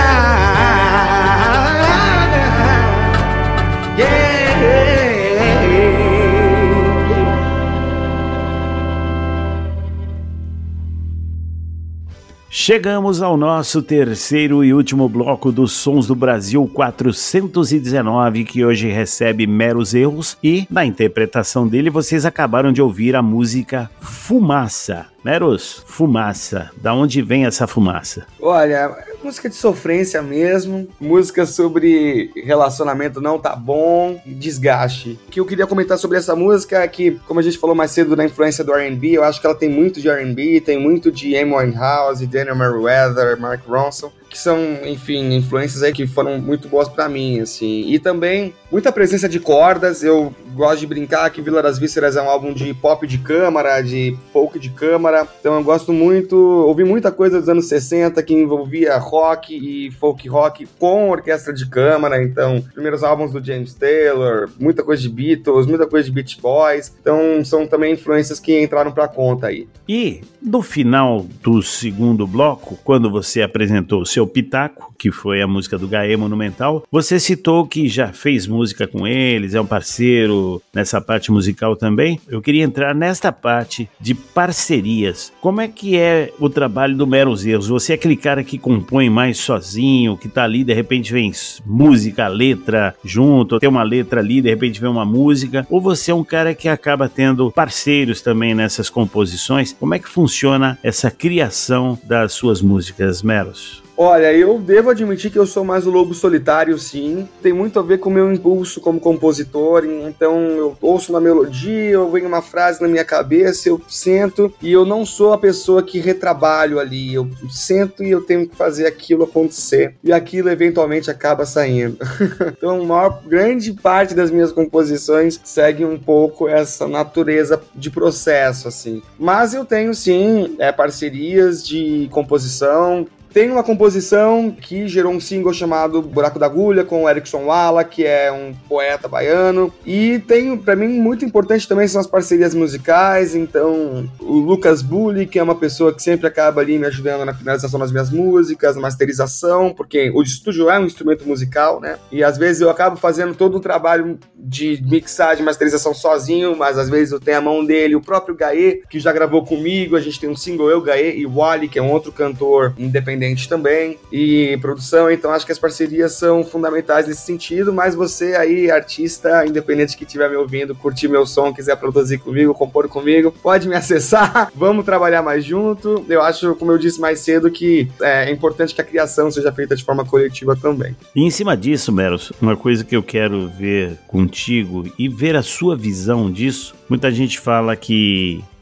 Chegamos ao nosso terceiro e último bloco dos Sons do Brasil quatrocentos e dezenove, que hoje recebe Meros Erros, e na interpretação dele vocês acabaram de ouvir a música Fumaça. Meros, fumaça, da onde vem essa fumaça? Olha, música de sofrência mesmo, música sobre relacionamento não tá bom, desgaste. O que eu queria comentar sobre essa música é que, como a gente falou mais cedo da influência do R and B, eu acho que ela tem muito de R and B, tem muito de Amy Winehouse, Daniel Merriweather, Mark Ronson, que são, enfim, influências aí que foram muito boas pra mim, assim. E também muita presença de cordas. Eu gosto de brincar que Vila das Vísceras é um álbum de pop de câmara, de folk de câmara. Então eu gosto muito, ouvi muita coisa dos anos sessenta que envolvia rock e folk rock com orquestra de câmara. Então, primeiros álbuns do James Taylor, muita coisa de Beatles, muita coisa de Beach Boys. Então são também influências que entraram pra conta aí. E no final do segundo bloco, quando você apresentou o seu pitaco, que foi a música do Gaê Monumental, você citou que já fez música com eles, é um parceiro nessa parte musical também. Eu queria entrar nesta parte de parcerias. Como é que é o trabalho do Meros Erros? Você é aquele cara que compõe mais sozinho, que tá ali, de repente vem música, letra junto, tem uma letra ali, de repente vem uma música, ou você é um cara que acaba tendo parceiros também nessas composições? Como é que funciona essa criação das suas músicas, Meros? Olha, eu devo admitir que eu sou mais o lobo solitário, sim. Tem muito a ver com o meu impulso como compositor. Então eu ouço uma melodia, eu venho uma frase na minha cabeça, eu sento e eu não sou a pessoa que retrabalho ali. Eu sento e eu tenho que fazer aquilo acontecer. E aquilo eventualmente acaba saindo. Então a maior, grande parte das minhas composições segue um pouco essa natureza de processo, assim. Mas eu tenho, sim, é, parcerias de composição. Tem uma composição que gerou um single chamado Buraco da Agulha, com o Erickson Wala, que é um poeta baiano. E tem, pra mim, muito importante também são as parcerias musicais. Então, o Lucas Bulli, que é uma pessoa que sempre acaba ali me ajudando na finalização das minhas músicas, na masterização, porque o estúdio é um instrumento musical, né? E às vezes eu acabo fazendo todo o trabalho de mixar, de masterização sozinho, mas às vezes eu tenho a mão dele, o próprio Gaê, que já gravou comigo. A gente tem um single, eu, Gaê e o Wally, que é um outro cantor independente também, e produção. Então acho que as parcerias são fundamentais nesse sentido. Mas você aí, artista independente que estiver me ouvindo, curtir meu som, quiser produzir comigo, compor comigo, pode me acessar, vamos trabalhar mais junto. Eu acho, como eu disse mais cedo, que é importante que a criação seja feita de forma coletiva também. E em cima disso, Meros, uma coisa que eu quero ver contigo e ver a sua visão disso. Muita gente fala que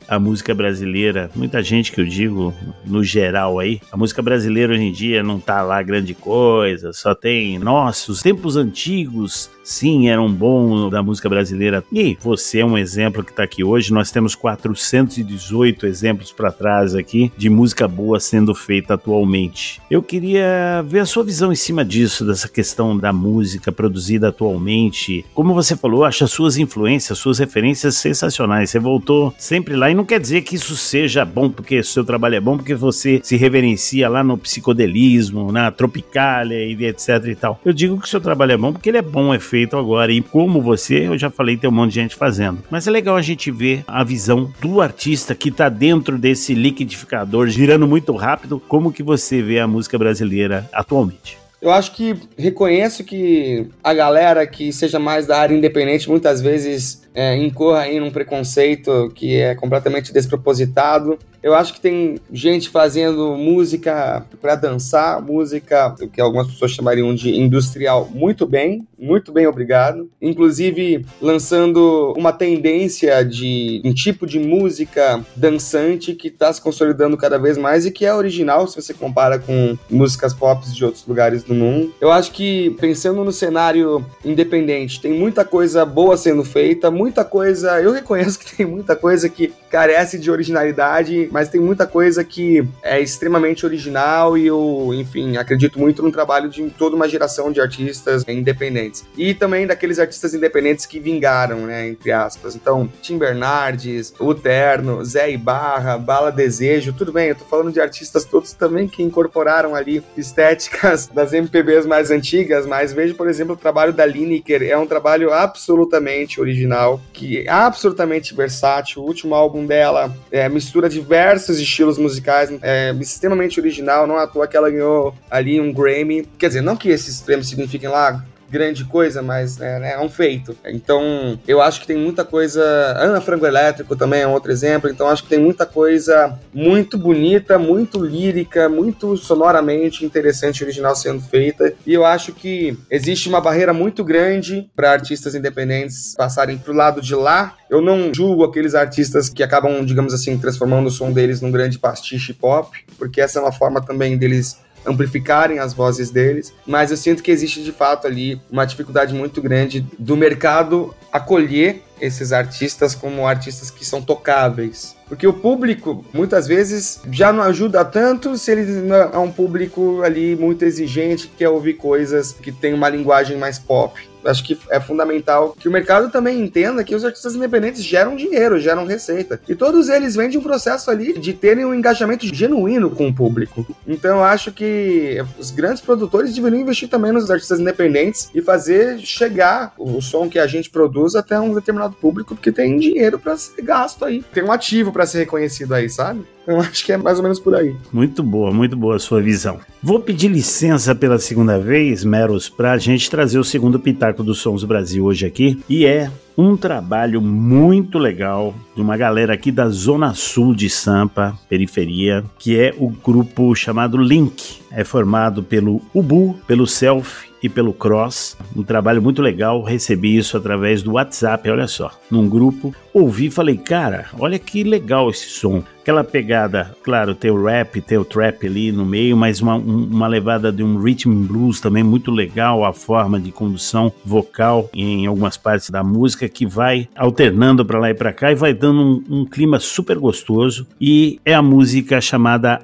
a música brasileira, muita gente que eu digo no geral aí, a música brasileira hoje em dia não tá lá grande coisa, só tem, nossa, os tempos antigos sim eram bons da música brasileira. E você é um exemplo que tá aqui hoje, nós temos quatrocentos e dezoito exemplos para trás aqui de música boa sendo feita atualmente. Eu queria ver a sua visão em cima disso, dessa questão da música produzida atualmente. Como você falou, acho as suas influências, suas referências sensacionais. Você voltou sempre lá e não quer dizer que isso seja bom porque o seu trabalho é bom, porque você se reverencia lá no psicodelismo, na Tropicália e etc e tal. Eu digo que o seu trabalho é bom porque ele é bom, é feito agora. E como você, eu já falei, tem um monte de gente fazendo. Mas é legal a gente ver a visão do artista que tá dentro desse liquidificador girando muito rápido. Como que você vê a música brasileira atualmente? Eu acho que reconheço que a galera que seja mais da área independente muitas vezes é, incorra aí num preconceito que é completamente despropositado. Eu acho que tem gente fazendo música para dançar, música que algumas pessoas chamariam de industrial, muito bem, muito bem, obrigado. Inclusive lançando uma tendência de um tipo de música dançante que está se consolidando cada vez mais e que é original se você compara com músicas pop de outros lugares do mundo. Eu acho que, pensando no cenário independente, tem muita coisa boa sendo feita, muita coisa, eu reconheço que tem muita coisa que carece de originalidade, mas tem muita coisa que é extremamente original e eu, enfim, acredito muito no trabalho de toda uma geração de artistas independentes. E também daqueles artistas independentes que vingaram, né, entre aspas. Então, Tim Bernardes, O Terno, Zé Ibarra, Bala Desejo, tudo bem, eu tô falando de artistas todos também que incorporaram ali estéticas das M P Bs mais antigas, mas vejo, por exemplo, o trabalho da Lineker, é um trabalho absolutamente original, que é absolutamente versátil. O último álbum dela é, mistura diversos estilos musicais, é extremamente original, não à toa que ela ganhou ali um Grammy. Quer dizer, não que esses prêmios signifiquem lá grande coisa, mas é, é um feito. Então, eu acho que tem muita coisa... Ana Frango Elétrico também é um outro exemplo, então acho que tem muita coisa muito bonita, muito lírica, muito sonoramente interessante, original sendo feita, e eu acho que existe uma barreira muito grande para artistas independentes passarem pro lado de lá. Eu não julgo aqueles artistas que acabam, digamos assim, transformando o som deles num grande pastiche pop, porque essa é uma forma também deles amplificarem as vozes deles, mas eu sinto que existe de fato ali uma dificuldade muito grande do mercado acolher esses artistas como artistas que são tocáveis. Porque o público, muitas vezes, já não ajuda tanto se ele não é um público ali muito exigente, que quer ouvir coisas que tem uma linguagem mais pop. Acho que é fundamental que o mercado também entenda que os artistas independentes geram dinheiro, geram receita. E todos eles vêm de um processo ali de terem um engajamento genuíno com o público. Então eu acho que os grandes produtores deveriam investir também nos artistas independentes e fazer chegar o som que a gente produz até um determinado público, porque tem dinheiro para ser gasto aí. Tem um ativo para ser reconhecido aí, sabe? Eu acho que é mais ou menos por aí. Muito boa, muito boa a sua visão. Vou pedir licença pela segunda vez, Meros, para a gente trazer o segundo pitaco do Sons do Brasil hoje aqui, e é um trabalho muito legal de uma galera aqui da Zona Sul de Sampa, periferia, que é o grupo chamado Link. É formado pelo Ubu, pelo Self e pelo Cross. Um trabalho muito legal, recebi isso através do WhatsApp, olha só, num grupo. Ouvi e falei, cara, olha que legal esse som. Aquela pegada, claro, tem o rap, tem o trap ali no meio, mas uma, uma levada de um rhythm and blues também muito legal, a forma de condução vocal em algumas partes da música que vai alternando para lá e para cá e vai dando um, um clima super gostoso. E é a música chamada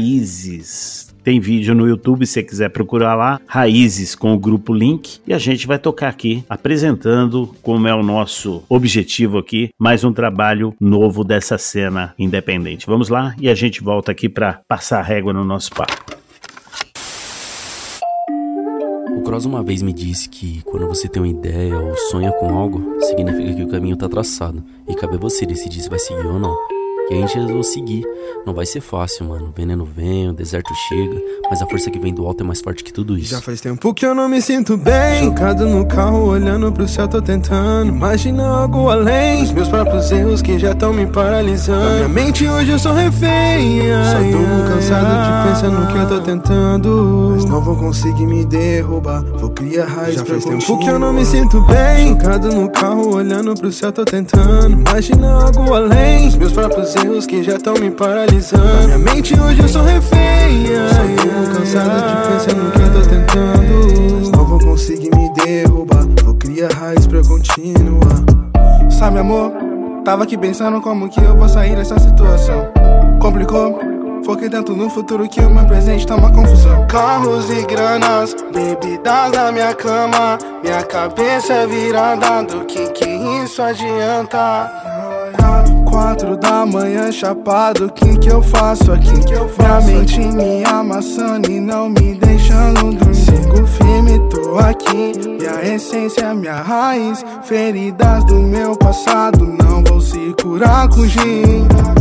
Raízes. Tem vídeo no YouTube, se você quiser procurar lá, Raízes com o grupo Link, e a gente vai tocar aqui, apresentando, como é o nosso objetivo aqui, mais um trabalho novo dessa cena independente. Vamos lá e a gente volta aqui para passar a régua no nosso papo. O Cross uma vez me disse que quando você tem uma ideia ou sonha com algo, significa que o caminho está traçado, e cabe a você decidir se vai seguir ou não. E a gente resolveu seguir. Não vai ser fácil, mano. O veneno vem, o deserto chega, mas a força que vem do alto é mais forte que tudo isso. Já faz tempo que eu não me sinto bem. Jogado no carro, olhando pro céu, tô tentando imaginar algo além dos meus próprios erros que já tão me paralisando. Na minha mente hoje eu sou refém. Só durmo cansado de pensar no que eu tô tentando, mas não vou conseguir me derrubar. Vou criar raiz. Já faz tempo que eu não me sinto bem. Jogado no carro, olhando pro céu, tô tentando imaginar algo além dos meus próprios erros que já tão me paralisando. Na minha mente hoje eu sou refém. Só durmo cansado de pensar no que eu tô tentando, mas não vou conseguir me derrubar. Vou criar raiz pra continuar. Sabe, amor, tava aqui pensando como que eu vou sair dessa situação. Complicou, foquei tanto no futuro que o meu presente tá uma confusão. Carros e granas, bebidas na minha cama, minha cabeça é virada, do que que isso adianta? Quatro da manhã chapado, o que que eu faço aqui? Que eu faço minha mente aqui? Me amassando e não me deixando dormir. Sigo firme, tô aqui, minha essência, minha raiz. Feridas do meu passado, não vou se curar com gin.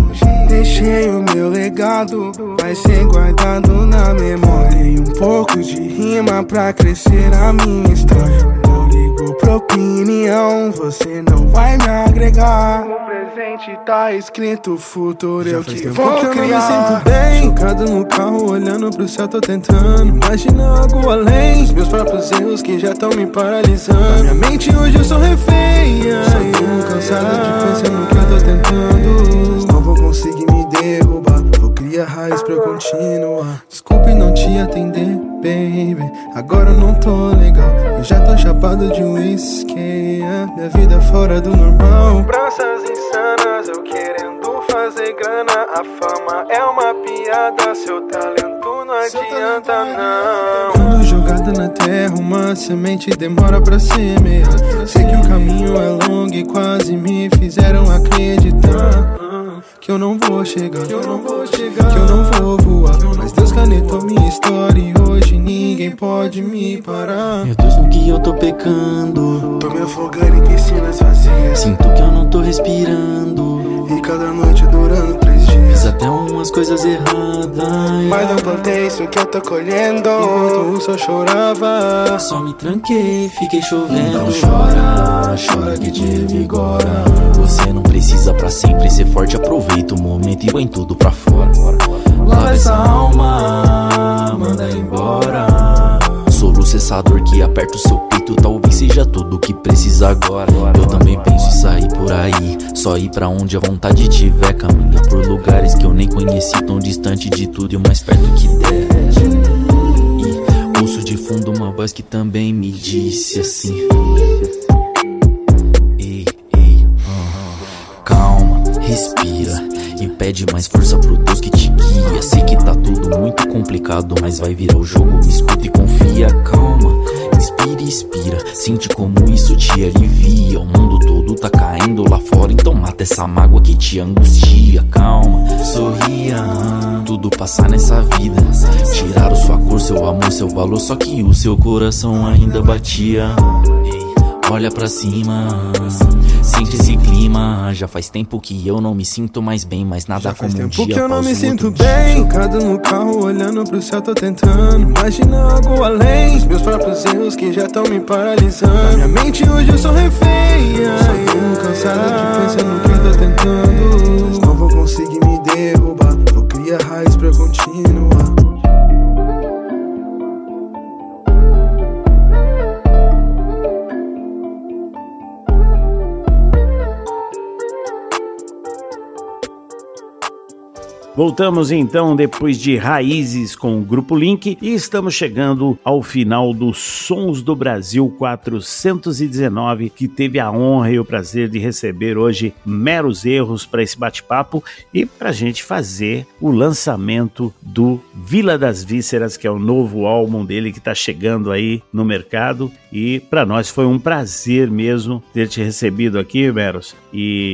Deixei o meu legado, vai ser guardado na memória. E um pouco de rima pra crescer a minha história. Não ligo pra opinião, você não vai me agregar. O presente tá escrito, futuro eu que vou criar. Eu não me sinto bem. Jogado no carro, olhando pro céu, tô tentando imaginar algo além dos meus próprios erros que já tão me paralisando. Na minha mente hoje eu sou refém. Só durmo cansado de pensar no que eu tô tentando, mas não vou conseguir me derrubar. Vou criar raiz pra continuar. Desculpe não te atender, baby, agora eu não tô legal. Eu já tô chapado de whisky, minha vida fora do normal. Braças insanas, eu querendo fazer grana. A fama é uma piada, seu talento não adianta não. Quando jogada na terra, uma semente demora pra semear. Sei que o caminho é longo e quase me fizeram acreditar que eu não vou chegar, que eu não vou chegar, que eu não vou voar. Mas Deus canetou minha história e hoje ninguém pode me parar. Meu Deus, no que eu tô pecando? Tô me afogando em piscinas vazias. Sinto que eu não tô respirando, e cada noite durando três dias. fiz até umas coisas erradas, mas não plantei isso que eu tô colhendo. Enquanto o sol chorava, só me tranquei, fiquei chovendo. Então chora, chora que te revigora. Você não precisa pra sempre ser forte, aproveita o momento e põe tudo pra fora. Lava essa alma, manda embora. Soluço essa dor que aperta o seu peito, talvez seja tudo o que precisa agora. Eu também penso em sair por aí, só ir pra onde a vontade tiver. Caminhar por lugares que eu nem conheci, tão distante de tudo e o mais perto que der. E ouço de fundo uma voz que também me disse assim: ei, ei, uh, calma, respira e pede mais força pro Deus que te guia. Sei que tá tudo muito complicado, mas vai virar o jogo, me escuta e confia. Calma, inspira e expira, sente como isso te alivia. O mundo todo tá caindo lá fora, então mata essa mágoa que te angustia. Calma, sorria, tudo passa nessa vida. Tiraram sua cor, seu amor, seu valor, só que o seu coração ainda batia. Ei, olha pra cima, sente esse clima. Já faz tempo que eu não me sinto mais bem, mas nada como um dia após o outro. Já faz tempo que eu não me sinto bem. Jogado no carro, olhando pro céu, tô tentando imaginar algo além dos meus próprios erros que já tão me paralisando. Na minha mente hoje eu sou refém. Só durmo cansado de pensar no que eu tô tentando, mas não vou conseguir me derrubar. Vou criar raiz pra continuar. Voltamos então depois de Raízes com o Grupo Link e estamos chegando ao final do Sons do Brasil quatrocentos e dezenove, que teve a honra e o prazer de receber hoje Meros Erros para esse bate-papo e para a gente fazer o lançamento do Vila das Vísceras, que é o novo álbum dele que está chegando aí no mercado. E para nós foi um prazer mesmo ter te recebido aqui, Meros, e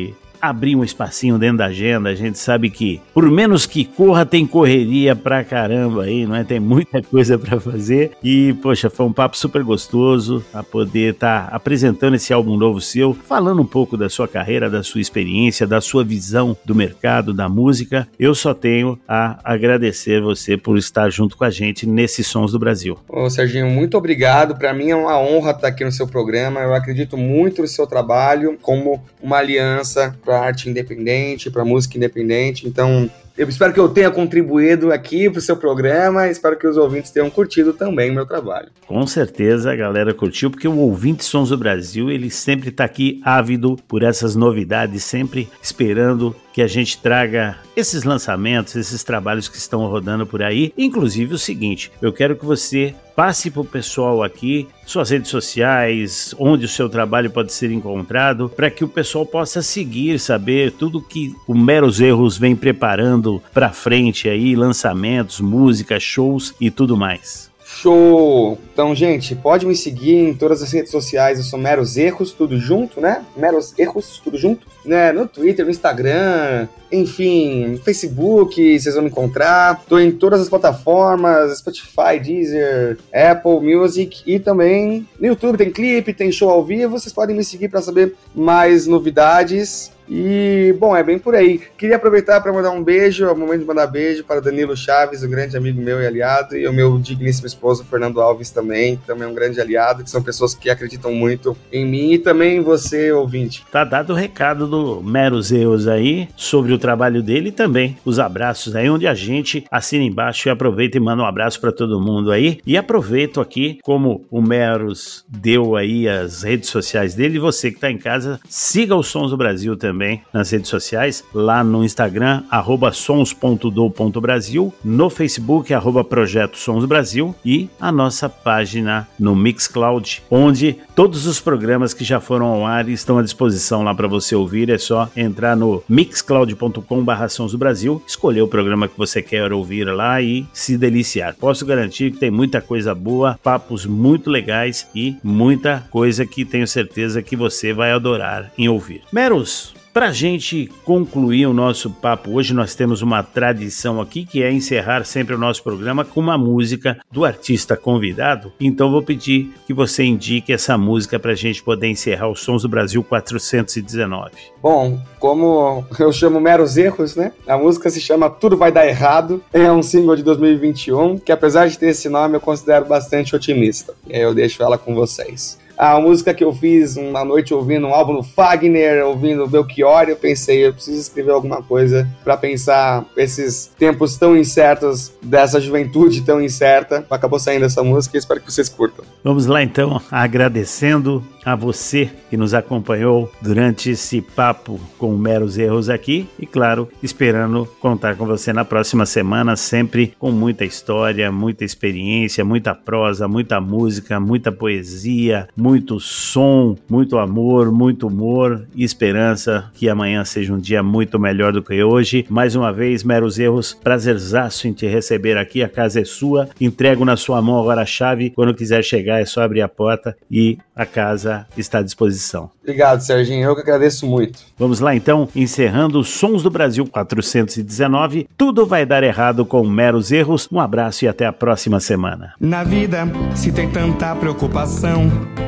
abrir um espacinho dentro da agenda. A gente sabe que, por menos que corra, tem correria pra caramba aí, não é? Tem muita coisa pra fazer. E, poxa, foi um papo super gostoso a poder estar tá apresentando esse álbum novo seu, falando um pouco da sua carreira, da sua experiência, da sua visão do mercado, da música. Eu só tenho a agradecer você por estar junto com a gente nesses Sons do Brasil. Ô, Serginho, muito obrigado. Para mim é uma honra estar aqui no seu programa. Eu acredito muito no seu trabalho como uma aliança para a arte independente, para a música independente. Então, eu espero que eu tenha contribuído aqui para o seu programa, espero que os ouvintes tenham curtido também o meu trabalho. Com certeza a galera curtiu, porque o ouvinte Sons do Brasil, ele sempre está aqui ávido por essas novidades, sempre esperando que a gente traga esses lançamentos, esses trabalhos que estão rodando por aí. Inclusive o seguinte, eu quero que você passe para o pessoal aqui suas redes sociais, onde o seu trabalho pode ser encontrado, para que o pessoal possa seguir, saber tudo que o Meros Erros vem preparando para frente aí, lançamentos, músicas, shows e tudo mais. Show! Então, gente, pode me seguir em todas as redes sociais, eu sou Meros Erros, tudo junto, né? Meros Erros, tudo junto, né? No Twitter, no Instagram, enfim, no Facebook, vocês vão me encontrar. Tô em todas as plataformas, Spotify, Deezer, Apple Music e também no YouTube tem clipe, tem show ao vivo, vocês podem me seguir para saber mais novidades. E, bom, é bem por aí. Queria aproveitar para mandar um beijo, é o momento de mandar beijo para Danilo Chaves, um grande amigo meu e aliado, e o meu digníssimo esposo, Fernando Alves, também, também um grande aliado, que são pessoas que acreditam muito em mim e também em você, ouvinte. Tá dado o recado do Meros Erros aí, sobre o trabalho dele e também os abraços aí, onde a gente assina embaixo e aproveita e manda um abraço para todo mundo aí. E aproveito aqui, como o Meros deu aí as redes sociais dele, você que tá em casa, siga os Sons do Brasil também. Também nas redes sociais, lá no Instagram, arroba sons ponto do ponto brasil, no Facebook, arroba Projeto Sons Brasil e a nossa página no Mixcloud, onde todos os programas que já foram ao ar estão à disposição lá para você ouvir. É só entrar no mixcloud ponto com barra sons do Brasil, escolher o programa que você quer ouvir lá e se deliciar. Posso garantir que tem muita coisa boa, papos muito legais e muita coisa que tenho certeza que você vai adorar em ouvir. Meros, para a gente concluir o nosso papo hoje, nós temos uma tradição aqui que é encerrar sempre o nosso programa com uma música do artista convidado. Então vou pedir que você indique essa música para a gente poder encerrar os Sons do Brasil quatrocentos e dezenove. Bom, como eu chamo Meros Erros, né? A música se chama Tudo Vai Dar Errado. É um single de dois mil e vinte e um que, apesar de ter esse nome, eu considero bastante otimista. E aí eu deixo ela com vocês. A música que eu fiz uma noite ouvindo um álbum do Fagner, ouvindo o Belchior, eu pensei, eu preciso escrever alguma coisa pra pensar esses tempos tão incertos, dessa juventude tão incerta. Acabou saindo essa música e espero que vocês curtam. Vamos lá então, agradecendo a você que nos acompanhou durante esse papo com o Meros Erros aqui e, claro, esperando contar com você na próxima semana, sempre com muita história, muita experiência, muita prosa, muita música, muita poesia, muito som, muito amor, muito humor e esperança que amanhã seja um dia muito melhor do que hoje. Mais uma vez, Meros Erros, prazerzaço em te receber aqui, a casa é sua, entrego na sua mão agora a chave, quando quiser chegar é só abrir a porta e a casa está à disposição. Obrigado, Serginho, eu que agradeço muito. Vamos lá então, encerrando os Sons do Brasil quatrocentos e dezenove, tudo vai dar errado com Meros Erros. Um abraço e até a próxima semana. Na vida se tem tanta preocupação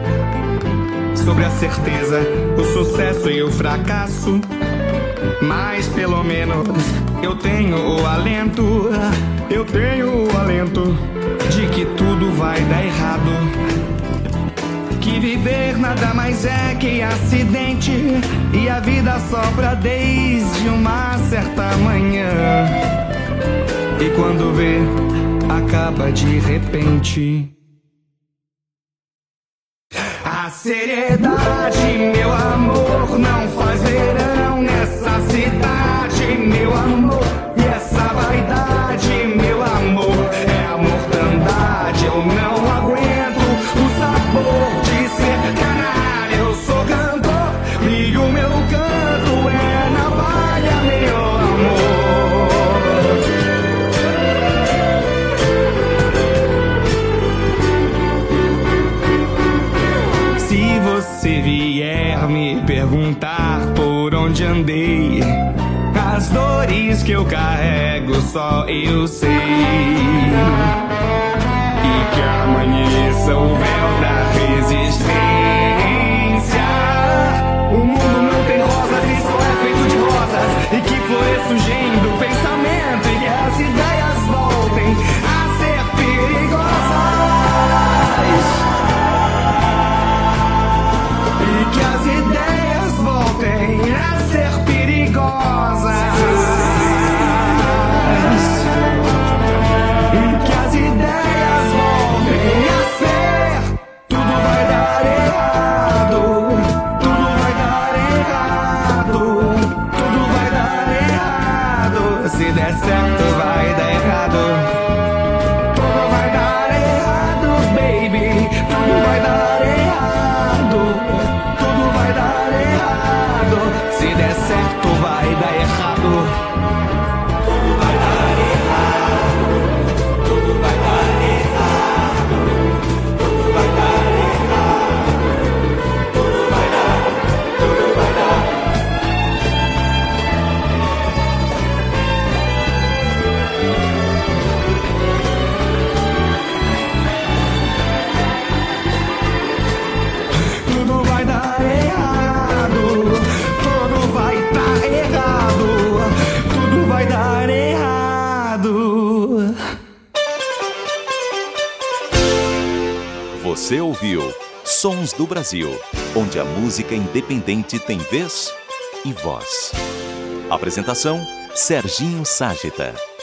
sobre a certeza, o sucesso e o fracasso, mas pelo menos eu tenho o alento, eu tenho o alento de que tudo vai dar errado. Que viver nada mais é que acidente, e a vida sopra desde uma certa manhã, e quando vê, acaba de repente. A seriedade, meu amor, não faz verão nessa cidade, meu amor. E essa vaidade, meu amor, é a mortandade. Eu não aguento o sabor de ser canalha. Eu sou cantor e o meu canto é navalha, meu amor. Se você vier me perguntar por onde das dores que eu carrego só eu sei. E que amanheça o véu da resistência. O mundo não tem rosas, isso é feito de rosas. E que floresça o gênio do pensamento e que as ideias voltem a ser perigosas. E que as ideias voltem a ser perigosas. E que as ideias voltem a ser. Tudo vai dar errado. Tudo vai dar errado. Tudo vai dar errado. Se der certo, vai dar errado. Tudo vai dar errado, baby. Tudo vai dar errado. Tudo vai dar errado. Se der certo, vai dar errado. Tudo vai dar errado. Tudo vai dar errado. Tudo vai dar errado. Tudo vai dar. Tudo vai dar. Tudo vai dar errado. Tudo vai dar errado. Tudo vai dar errado. Você ouviu Sons do Brasil, onde a música independente tem vez e voz. Apresentação: Serginho Ságita.